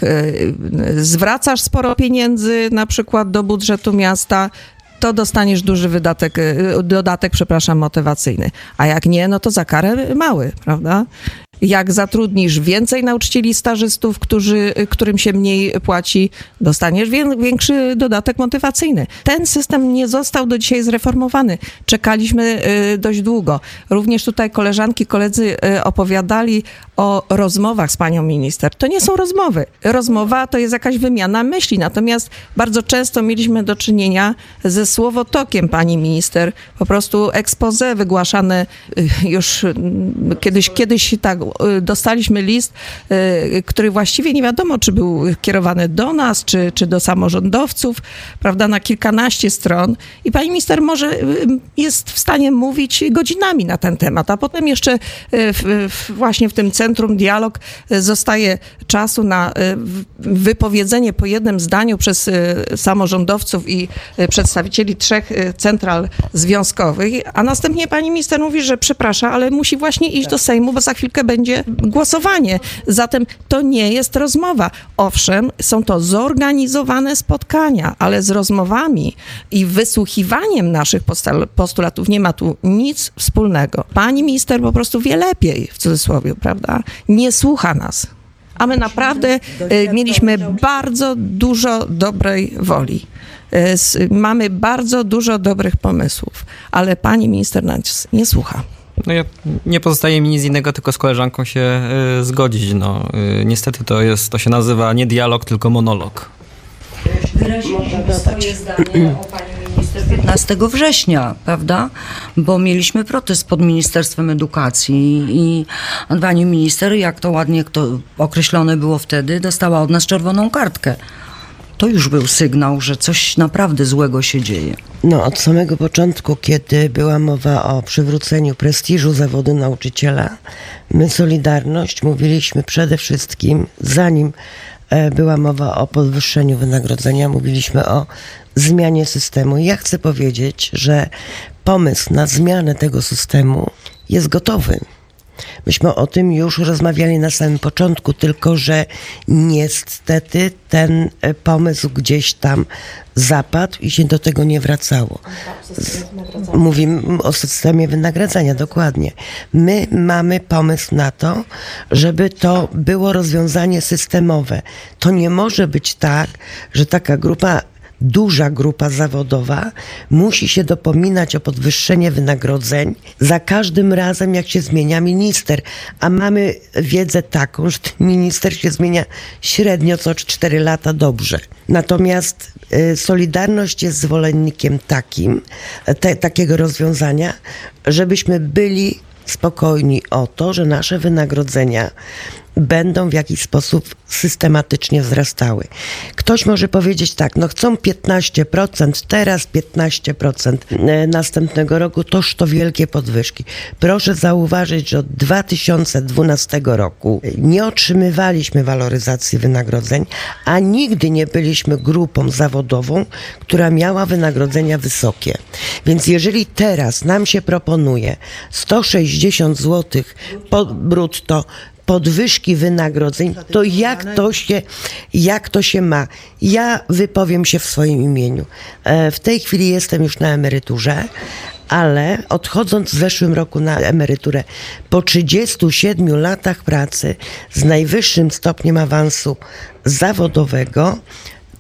zwracasz sporo pieniędzy na przykład do budżetu miasta, to dostaniesz duży wydatek, dodatek, przepraszam, motywacyjny. A jak nie, no to za karę mały, prawda? Jak zatrudnisz więcej nauczycieli stażystów, którzy, którym się mniej płaci, dostaniesz większy dodatek motywacyjny. Ten system nie został do dzisiaj zreformowany. Czekaliśmy dość długo. Również tutaj koleżanki, koledzy opowiadali o rozmowach z panią minister. To nie są rozmowy. Rozmowa to jest jakaś wymiana myśli, natomiast bardzo często mieliśmy do czynienia ze słowotokiem pani minister. Po prostu expose wygłaszane już kiedyś, kiedyś tak, dostaliśmy list, który właściwie nie wiadomo, czy był kierowany do nas, czy, czy do samorządowców, prawda, na kilkanaście stron i pani minister może jest w stanie mówić godzinami na ten temat, a potem jeszcze w, w, właśnie w tym Centrum Dialog zostaje czasu na wypowiedzenie po jednym zdaniu przez samorządowców i przedstawicieli trzech central związkowych, a następnie pani minister mówi, że przeprasza, ale musi właśnie iść do Sejmu, bo za chwilkę będzie głosowanie. Zatem to nie jest rozmowa. Owszem, są to zorganizowane spotkania, ale z rozmowami i wysłuchiwaniem naszych postulatów nie ma tu nic wspólnego. Pani minister po prostu wie lepiej, w cudzysłowie, prawda? Nie słucha nas. A my naprawdę mieliśmy bardzo dużo dobrej woli. Mamy bardzo dużo dobrych pomysłów, ale pani minister nas nie słucha. No ja, nie pozostaje mi nic innego, tylko z koleżanką się y, zgodzić. No, y, niestety to jest, to się nazywa nie dialog, tylko monolog. Wyraziliśmy swoje zdanie o pani minister piętnastego września, prawda? Bo mieliśmy protest pod Ministerstwem Edukacji i pani minister, jak to ładnie to określone było wtedy, dostała od nas czerwoną kartkę. To już był sygnał, że coś naprawdę złego się dzieje. No, od samego początku, kiedy była mowa o przywróceniu prestiżu zawodu nauczyciela, my Solidarność mówiliśmy przede wszystkim, zanim była mowa o podwyższeniu wynagrodzenia, mówiliśmy o zmianie systemu. I ja chcę powiedzieć, że pomysł na zmianę tego systemu jest gotowy. Myśmy o tym już rozmawiali na samym początku, tylko że niestety ten pomysł gdzieś tam zapadł i się do tego nie wracało. Mówimy o systemie wynagradzania, dokładnie. My mamy pomysł na to, żeby to było rozwiązanie systemowe. To nie może być tak, że taka grupa duża grupa zawodowa musi się dopominać o podwyższenie wynagrodzeń za każdym razem, jak się zmienia minister. A mamy wiedzę taką, że ten minister się zmienia średnio co cztery lata dobrze. Natomiast y, Solidarność jest zwolennikiem takim, te, takiego rozwiązania, żebyśmy byli spokojni o to, że nasze wynagrodzenia będą w jakiś sposób systematycznie wzrastały. Ktoś może powiedzieć tak, no chcą piętnaście procent, teraz piętnaście procent następnego roku, toż to wielkie podwyżki. Proszę zauważyć, że od dwa tysiące dwunastego roku nie otrzymywaliśmy waloryzacji wynagrodzeń, a nigdy nie byliśmy grupą zawodową, która miała wynagrodzenia wysokie. Więc jeżeli teraz nam się proponuje sto sześćdziesiąt złotych brutto podwyżki wynagrodzeń, to jak to się, jak to się ma? Ja wypowiem się w swoim imieniu. W tej chwili jestem już na emeryturze, ale odchodząc w zeszłym roku na emeryturę, po trzydziestu siedmiu latach pracy z najwyższym stopniem awansu zawodowego,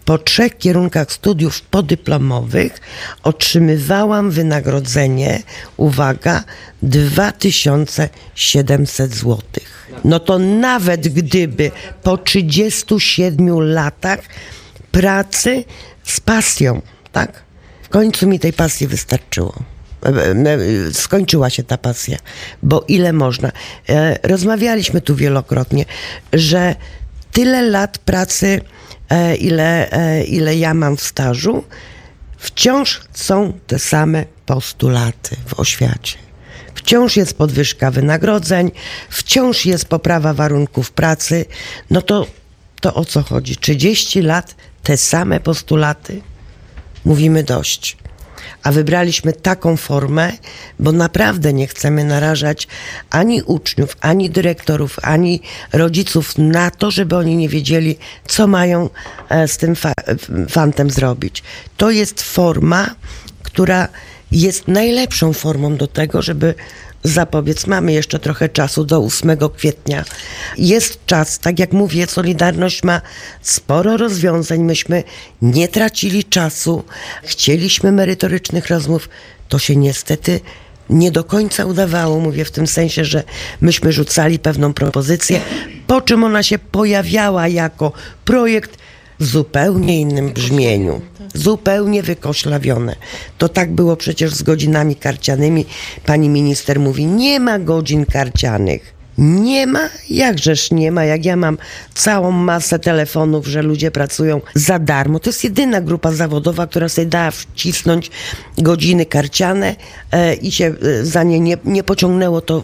po trzech kierunkach studiów podyplomowych otrzymywałam wynagrodzenie, uwaga, dwa tysiące siedemset złotych. No to nawet gdyby po trzydziestu siedmiu latach pracy z pasją, tak? W końcu mi tej pasji wystarczyło. Skończyła się ta pasja, bo ile można. Rozmawialiśmy tu wielokrotnie, że tyle lat pracy, ile, ile ja mam w stażu, wciąż są te same postulaty w oświacie. Wciąż jest podwyżka wynagrodzeń, wciąż jest poprawa warunków pracy. No to, to o co chodzi? trzydzieści lat, te same postulaty? Mówimy dość. A wybraliśmy taką formę, bo naprawdę nie chcemy narażać ani uczniów, ani dyrektorów, ani rodziców na to, żeby oni nie wiedzieli, co mają z tym fa- fantem zrobić. To jest forma, która jest najlepszą formą do tego, żeby zapobiec. Mamy jeszcze trochę czasu do ósmego kwietnia. Jest czas, tak jak mówię, Solidarność ma sporo rozwiązań. Myśmy nie tracili czasu. Chcieliśmy merytorycznych rozmów. To się niestety nie do końca udawało. Mówię w tym sensie, że myśmy rzucali pewną propozycję, po czym ona się pojawiała jako projekt w zupełnie innym brzmieniu. Zupełnie wykoślawione. To tak było przecież z godzinami karcianymi. Pani minister mówi, nie ma godzin karcianych. Nie ma? Jakżeż nie ma? Jak ja mam całą masę telefonów, że ludzie pracują za darmo. To jest jedyna grupa zawodowa, która sobie dała wcisnąć godziny karciane e, i się za nie nie, nie pociągnęło to.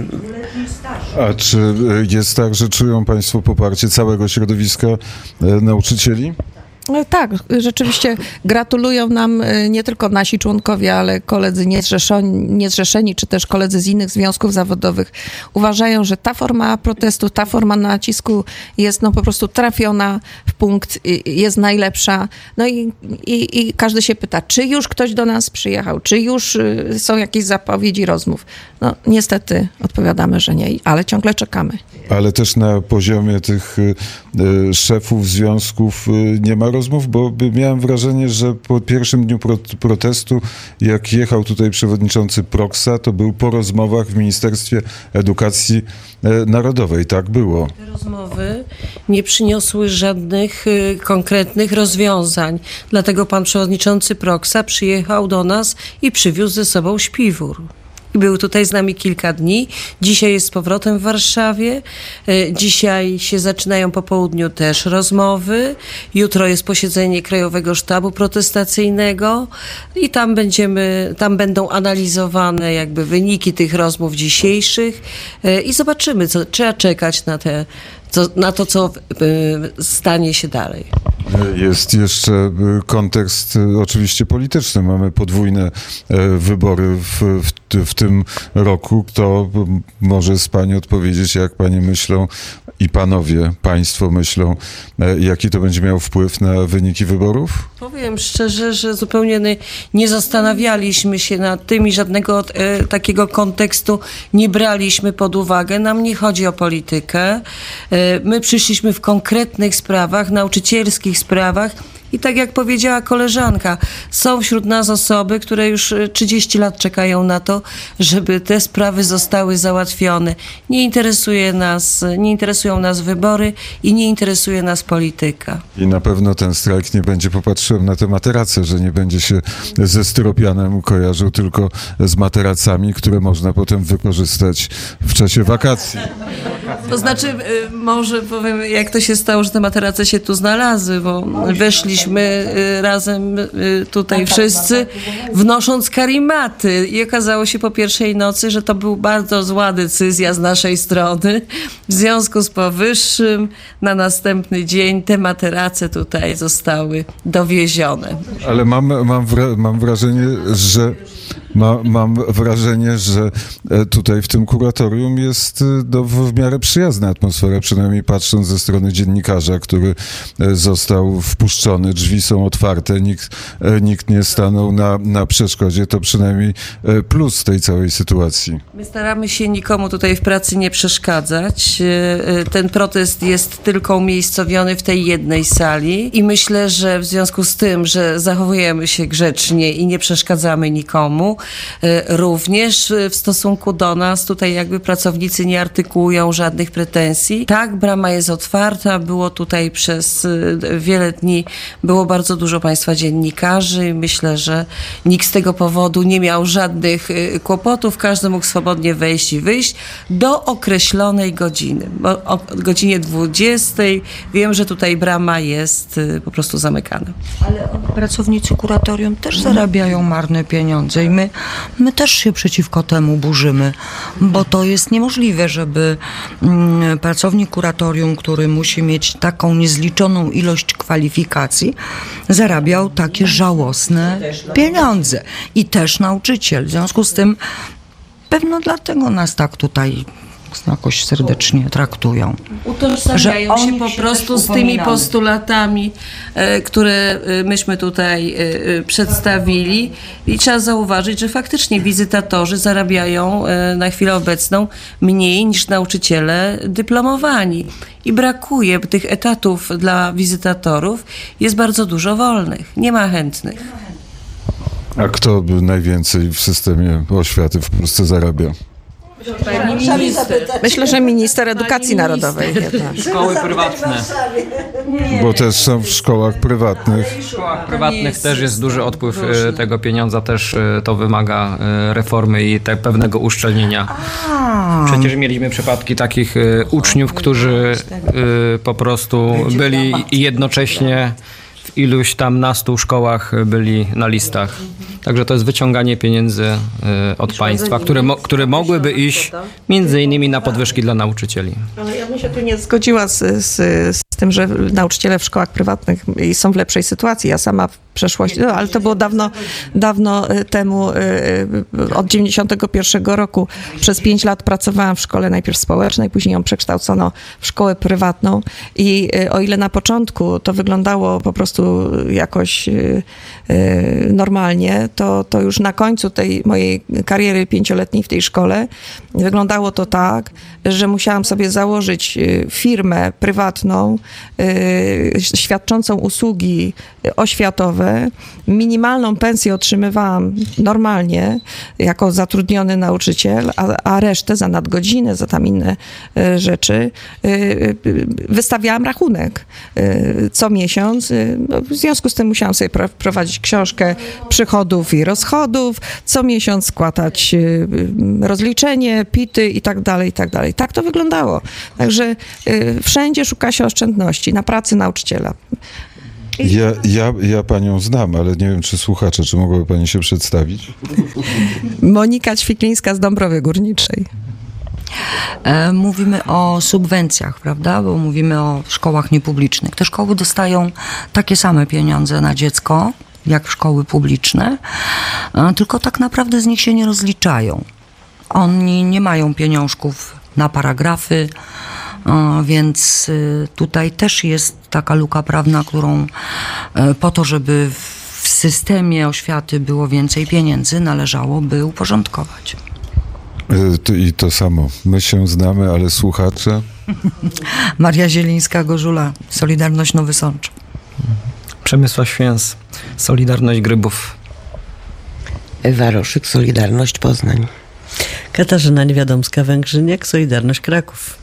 A czy jest tak, że czują państwo poparcie całego środowiska e, nauczycieli? Tak, rzeczywiście gratulują nam nie tylko nasi członkowie, ale koledzy niezrzeszeni, niezrzeszeni, czy też koledzy z innych związków zawodowych. Uważają, że ta forma protestu, ta forma nacisku jest no po prostu trafiona w punkt, jest najlepsza. No i, i, i każdy się pyta, czy już ktoś do nas przyjechał, czy już są jakieś zapowiedzi rozmów. No niestety odpowiadamy, że nie, ale ciągle czekamy. Ale też na poziomie tych y, szefów związków y, nie ma rozmów, bo miałem wrażenie, że po pierwszym dniu pro, protestu, jak jechał tutaj przewodniczący Proksa, to był po rozmowach w Ministerstwie Edukacji y, Narodowej. Tak było. Te rozmowy nie przyniosły żadnych y, konkretnych rozwiązań. Dlatego pan przewodniczący Proksa przyjechał do nas i przywiózł ze sobą śpiwór. Był tutaj z nami kilka dni. Dzisiaj jest z powrotem w Warszawie. Dzisiaj się zaczynają po południu też rozmowy. Jutro jest posiedzenie Krajowego Sztabu Protestacyjnego i tam będziemy, tam będą analizowane jakby wyniki tych rozmów dzisiejszych i zobaczymy, co trzeba czekać na te Co, na to, co y, stanie się dalej. Jest jeszcze kontekst oczywiście polityczny. Mamy podwójne wybory w, w, w tym roku. Kto może z pani odpowiedzieć, jak panie myślą i panowie, państwo myślą, jaki to będzie miał wpływ na wyniki wyborów? Powiem szczerze, że zupełnie nie, nie zastanawialiśmy się nad tym i żadnego e, takiego kontekstu nie braliśmy pod uwagę. Nam nie chodzi o politykę. E, my przyszliśmy w konkretnych sprawach, nauczycielskich sprawach i tak jak powiedziała koleżanka, są wśród nas osoby, które już trzydzieści lat czekają na to, żeby te sprawy zostały załatwione. Nie interesuje nas, nie interesują nas wybory i nie interesuje nas polityka. I na pewno ten strajk nie będzie, popatrzyłem na te materace, że nie będzie się ze styropianem kojarzył, tylko z materacami, które można potem wykorzystać w czasie wakacji. To znaczy, może powiem, jak to się stało, że te materace się tu znalazły, bo weszliśmy razem tutaj wszyscy, wnosząc karimaty i okazało się po pierwszej nocy, że to była bardzo zła decyzja z naszej strony. W związku z powyższym na następny dzień te materace tutaj zostały dowiezione. Ale mam, mam, wra- mam wrażenie, że Ma, mam wrażenie, że tutaj w tym kuratorium jest no, w miarę przyjazna atmosfera, przynajmniej patrząc ze strony dziennikarza, który został wpuszczony. Drzwi są otwarte, nikt, nikt nie stanął na, na przeszkodzie. To przynajmniej plus tej całej sytuacji. My staramy się nikomu tutaj w pracy nie przeszkadzać. Ten protest jest tylko umiejscowiony w tej jednej sali i myślę, że w związku z tym, że zachowujemy się grzecznie i nie przeszkadzamy nikomu, również w stosunku do nas tutaj jakby pracownicy nie artykułują żadnych pretensji. Tak, brama jest otwarta, było tutaj przez wiele dni, było bardzo dużo państwa dziennikarzy i myślę, że nikt z tego powodu nie miał żadnych kłopotów, każdy mógł swobodnie wejść i wyjść do określonej godziny. Bo o godzinie dwudziestej wiem, że tutaj brama jest po prostu zamykana. Ale pracownicy kuratorium też zarabiają marne pieniądze i my, my też się przeciwko temu burzymy, bo to jest niemożliwe, żeby mm, pracownik kuratorium, który musi mieć taką niezliczoną ilość kwalifikacji, zarabiał takie żałosne pieniądze. I też nauczyciel. W związku z tym pewno dlatego nas tak tutaj jakoś serdecznie traktują. Utożsamiają się po prostu z tymi postulatami, e, które e, myśmy tutaj e, przedstawili i trzeba zauważyć, że faktycznie wizytatorzy zarabiają e, na chwilę obecną mniej niż nauczyciele dyplomowani i brakuje tych etatów dla wizytatorów, jest bardzo dużo wolnych, nie ma chętnych. A kto najwięcej w systemie oświaty w Polsce zarabia? Myślę, że minister edukacji narodowej. Szkoły prywatne. Bo też są w szkołach prywatnych. W szkołach prywatnych też jest duży odpływ tego pieniądza, też to wymaga reformy i te pewnego uszczelnienia. Przecież mieliśmy przypadki takich uczniów, którzy po prostu byli jednocześnie w iluś tam nastu szkołach byli na listach. Także to jest wyciąganie pieniędzy y, od państwa, które, mo, które mogłyby iść między innymi na podwyżki dla nauczycieli. Ale ja bym się tu nie zgodziła z, z, z tym, że nauczyciele w szkołach prywatnych są w lepszej sytuacji. Ja sama w przeszłości, no, ale to było dawno, dawno temu, od dziewięćdziesiątego pierwszego roku. Przez pięć lat pracowałam w szkole najpierw społecznej, później ją przekształcono w szkołę prywatną i o ile na początku to wyglądało po prostu jakoś normalnie, to, to już na końcu tej mojej kariery pięcioletniej w tej szkole wyglądało to tak, że musiałam sobie założyć firmę prywatną, świadczącą usługi oświatowe. Minimalną pensję otrzymywałam normalnie jako zatrudniony nauczyciel, a, a resztę za nadgodziny, za tam inne rzeczy wystawiałam rachunek co miesiąc. W związku z tym musiałam sobie prowadzić książkę przychodów i rozchodów, co miesiąc składać rozliczenie, pity i tak dalej, i tak dalej. Tak to wyglądało. Także wszędzie szuka się oszczędności na pracy nauczyciela. Ja, ja, ja panią znam, ale nie wiem, czy słuchacze, czy mogłaby pani się przedstawić? Monika Ćwiklińska z Dąbrowy Górniczej. Mówimy o subwencjach, prawda? Bo mówimy o szkołach niepublicznych. Te szkoły dostają takie same pieniądze na dziecko, jak szkoły publiczne, tylko tak naprawdę z nich się nie rozliczają. Oni nie mają pieniążków na paragrafy, więc tutaj też jest taka luka prawna, którą po to, żeby w systemie oświaty było więcej pieniędzy, należałoby uporządkować. I to samo. My się znamy, ale słuchacze? Maria Zielińska-Gorzula, Solidarność Nowy Sącz. Przemysław Święs, Solidarność Grybów. Ewa Roszyk, Solidarność Poznań. Katarzyna Niewiadomska-Węgrzyniak, Solidarność Kraków.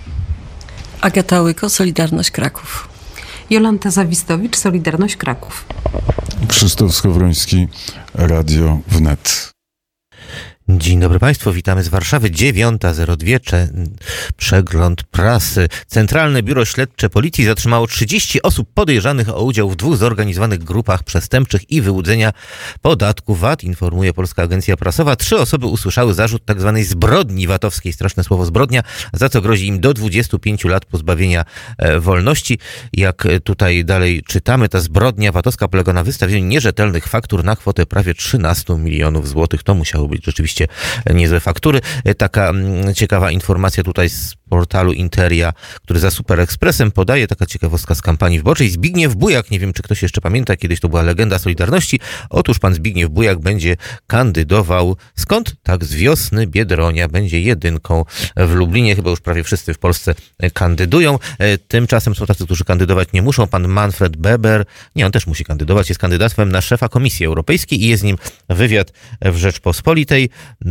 Agata Łyko, Solidarność Kraków. Jolanta Zawistowicz, Solidarność Kraków. Krzysztof Skowroński, Radio Wnet. Dzień dobry Państwu, witamy z Warszawy, dziewiąta zero dwa, przegląd prasy. Centralne Biuro Śledcze Policji zatrzymało trzydzieści osób podejrzanych o udział w dwóch zorganizowanych grupach przestępczych i wyłudzenia podatku V A T, informuje Polska Agencja Prasowa. Trzy osoby usłyszały zarzut tzw. zbrodni VAT-owskiej, straszne słowo zbrodnia, za co grozi im do dwudziestu pięciu lat pozbawienia wolności. Jak tutaj dalej czytamy, ta zbrodnia VAT-owska polega na wystawieniu nierzetelnych faktur na kwotę prawie trzynastu milionów złotych. To musiało być rzeczywiście niezłe faktury. Taka ciekawa informacja tutaj z portalu Interia, który za Super Expressem podaje, taka ciekawostka z kampanii wyborczej. Zbigniew Bujak, nie wiem czy ktoś jeszcze pamięta, kiedyś to była legenda Solidarności. Otóż pan Zbigniew Bujak będzie kandydował, skąd? Tak, z wiosny Biedronia, będzie jedynką w Lublinie. Chyba już prawie wszyscy w Polsce kandydują. Tymczasem są tacy, którzy kandydować nie muszą. Pan Manfred Weber, nie, on też musi kandydować, jest kandydatem na szefa Komisji Europejskiej i jest nim wywiad w Rzeczpospolitej.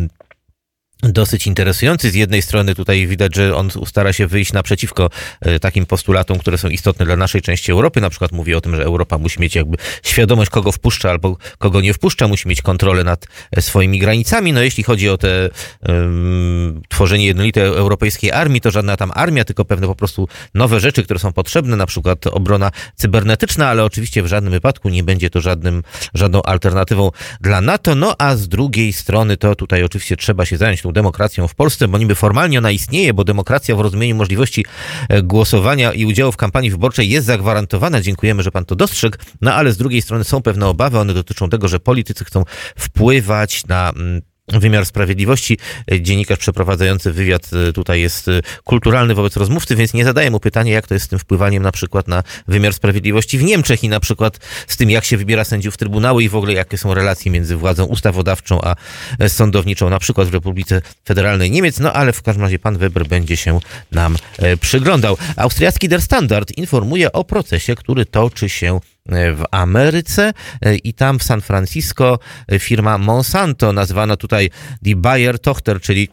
Dosyć interesujący. Z jednej strony tutaj widać, że on stara się wyjść naprzeciwko takim postulatom, które są istotne dla naszej części Europy. Na przykład mówi o tym, że Europa musi mieć jakby świadomość, kogo wpuszcza albo kogo nie wpuszcza, musi mieć kontrolę nad swoimi granicami. No jeśli chodzi o te um, tworzenie jednolitej europejskiej armii, to żadna tam armia, tylko pewne po prostu nowe rzeczy, które są potrzebne, na przykład obrona cybernetyczna, ale oczywiście w żadnym wypadku nie będzie to żadnym, żadną alternatywą dla NATO. No a z drugiej strony to tutaj oczywiście trzeba się zająć tą demokracją w Polsce, bo niby formalnie ona istnieje, bo demokracja w rozumieniu możliwości głosowania i udziału w kampanii wyborczej jest zagwarantowana. Dziękujemy, że pan to dostrzegł. No ale z drugiej strony są pewne obawy. One dotyczą tego, że politycy chcą wpływać na wymiar sprawiedliwości. Dziennikarz przeprowadzający wywiad tutaj jest kulturalny wobec rozmówcy, więc nie zadaję mu pytania, jak to jest z tym wpływaniem na przykład na wymiar sprawiedliwości w Niemczech i na przykład z tym, jak się wybiera sędziów Trybunału i w ogóle jakie są relacje między władzą ustawodawczą a sądowniczą, na przykład w Republice Federalnej Niemiec. No ale w każdym razie pan Weber będzie się nam przyglądał. Austriacki Der Standard informuje o procesie, który toczy się w Ameryce i tam w San Francisco firma Monsanto, nazwana tutaj die Bayer-Tochter, czyli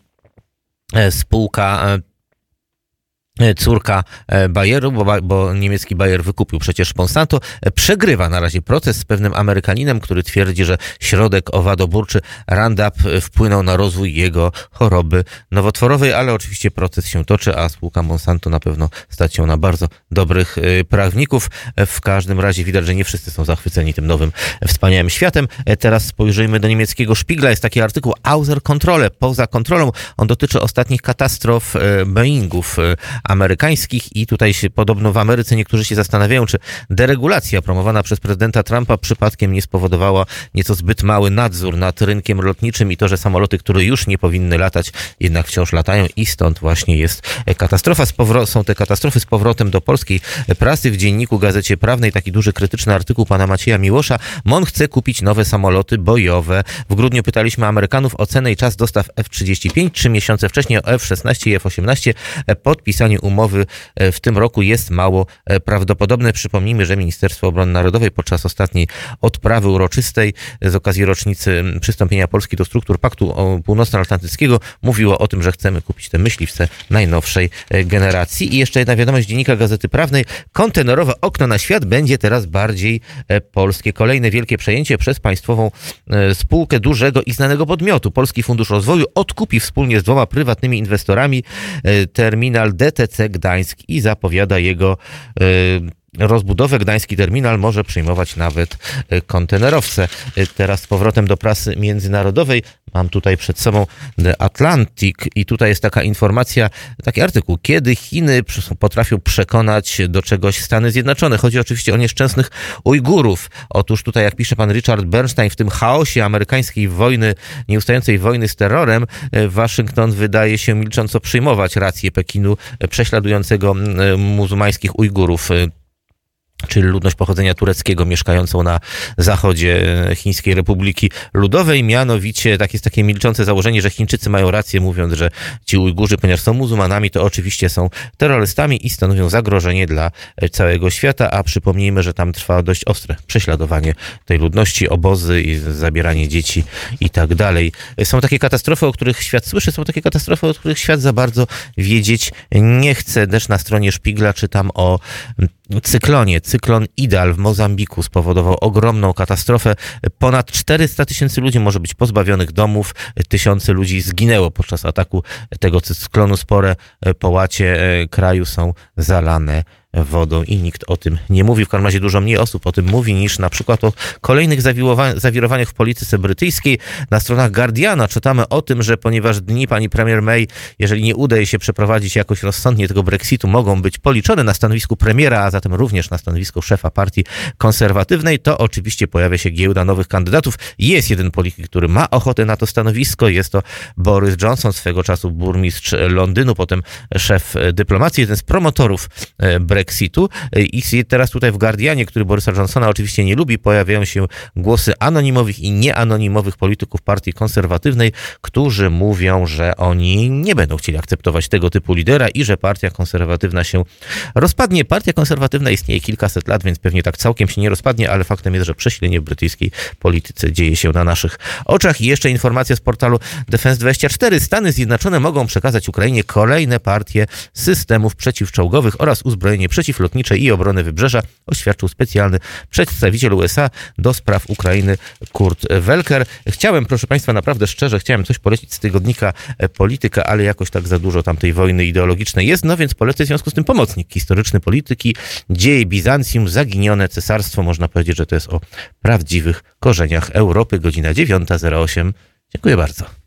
spółka córka Bayeru, bo, bo niemiecki Bayer wykupił przecież Monsanto, przegrywa na razie proces z pewnym Amerykaninem, który twierdzi, że środek owadoburczy Roundup wpłynął na rozwój jego choroby nowotworowej, ale oczywiście proces się toczy, a spółka Monsanto na pewno stać się na bardzo dobrych prawników. W każdym razie widać, że nie wszyscy są zachwyceni tym nowym, wspaniałym światem. Teraz spojrzyjmy do niemieckiego Spiegla. Jest taki artykuł Außer Kontrolle, poza kontrolą. On dotyczy ostatnich katastrof Boeingów amerykańskich i tutaj się podobno w Ameryce niektórzy się zastanawiają, czy deregulacja promowana przez prezydenta Trumpa przypadkiem nie spowodowała nieco zbyt mały nadzór nad rynkiem lotniczym i to, że samoloty, które już nie powinny latać, jednak wciąż latają i stąd właśnie jest katastrofa. Z powro- są te katastrofy z powrotem do polskiej prasy. W Dzienniku Gazecie Prawnej taki duży krytyczny artykuł pana Macieja Miłosza. M O N chce kupić nowe samoloty bojowe. W grudniu pytaliśmy Amerykanów o cenę i czas dostaw F trzydzieści pięć. Trzy miesiące wcześniej o F szesnaście i F osiemnaście. Podpisanie umowy w tym roku jest mało prawdopodobne. Przypomnijmy, że Ministerstwo Obrony Narodowej podczas ostatniej odprawy uroczystej z okazji rocznicy przystąpienia Polski do struktur Paktu Północnoatlantyckiego mówiło o tym, że chcemy kupić te myśliwce najnowszej generacji. I jeszcze jedna wiadomość z Dziennika Gazety Prawnej. Kontenerowe okno na świat będzie teraz bardziej polskie. Kolejne wielkie przejęcie przez państwową spółkę dużego i znanego podmiotu. Polski Fundusz Rozwoju odkupi wspólnie z dwoma prywatnymi inwestorami terminal D T C Gdańsk i zapowiada jego rozbudowę. Gdański terminal może przyjmować nawet kontenerowce. Teraz z powrotem do prasy międzynarodowej. Mam tutaj przed sobą The Atlantic i tutaj jest taka informacja, taki artykuł, kiedy Chiny potrafią przekonać do czegoś Stany Zjednoczone. Chodzi oczywiście o nieszczęsnych Ujgurów. Otóż tutaj, jak pisze pan Richard Bernstein, w tym chaosie amerykańskiej wojny, nieustającej wojny z terrorem, Waszyngton wydaje się milcząco przyjmować rację Pekinu prześladującego muzułmańskich Ujgurów, czyli ludność pochodzenia tureckiego mieszkającą na zachodzie Chińskiej Republiki Ludowej. Mianowicie tak jest takie milczące założenie, że Chińczycy mają rację, mówiąc, że ci Ujgurzy, ponieważ są muzułmanami, to oczywiście są terrorystami i stanowią zagrożenie dla całego świata, a przypomnijmy, że tam trwa dość ostre prześladowanie tej ludności, obozy i zabieranie dzieci i tak dalej. Są takie katastrofy, o których świat słyszy, są takie katastrofy, o których świat za bardzo wiedzieć nie chce. Też na stronie Szpigla czytam o cyklonie. Cyklon Idal w Mozambiku spowodował ogromną katastrofę. Ponad czterysta tysięcy ludzi może być pozbawionych domów. Tysiące ludzi zginęło podczas ataku tego cyklonu. Spore połacie kraju są zalane wodą i nikt o tym nie mówi. W każdym razie dużo mniej osób o tym mówi niż na przykład o kolejnych zawirowaniach w polityce brytyjskiej. Na stronach Guardiana czytamy o tym, że ponieważ dni pani premier May, jeżeli nie uda jej się przeprowadzić jakoś rozsądnie tego Brexitu, mogą być policzone na stanowisku premiera, a zatem również na stanowisku szefa partii konserwatywnej, to oczywiście pojawia się giełda nowych kandydatów. Jest jeden polityk, który ma ochotę na to stanowisko. Jest to Boris Johnson, swego czasu burmistrz Londynu, potem szef dyplomacji, jeden z promotorów Brexitu. Brexitu. I teraz tutaj w Guardianie, który Borisa Johnsona oczywiście nie lubi, pojawiają się głosy anonimowych i nieanonimowych polityków partii konserwatywnej, którzy mówią, że oni nie będą chcieli akceptować tego typu lidera i że partia konserwatywna się rozpadnie. Partia konserwatywna istnieje kilkaset lat, więc pewnie tak całkiem się nie rozpadnie, ale faktem jest, że przesilenie w brytyjskiej polityce dzieje się na naszych oczach. I jeszcze informacja z portalu Defense dwadzieścia cztery. Stany Zjednoczone mogą przekazać Ukrainie kolejne partie systemów przeciwczołgowych oraz uzbrojenie przeciwlotnicze i obrony wybrzeża, oświadczył specjalny przedstawiciel U S A do spraw Ukrainy Kurt Welker. Chciałem, proszę Państwa, naprawdę szczerze, chciałem coś polecić z tygodnika Polityka, ale jakoś tak za dużo tam tej wojny ideologicznej jest, no więc polecę w związku z tym pomocnik historyczny polityki, dzieje Bizancjum, zaginione cesarstwo. Można powiedzieć, że to jest o prawdziwych korzeniach Europy. Godzina dziewiąta zero osiem. Dziękuję bardzo.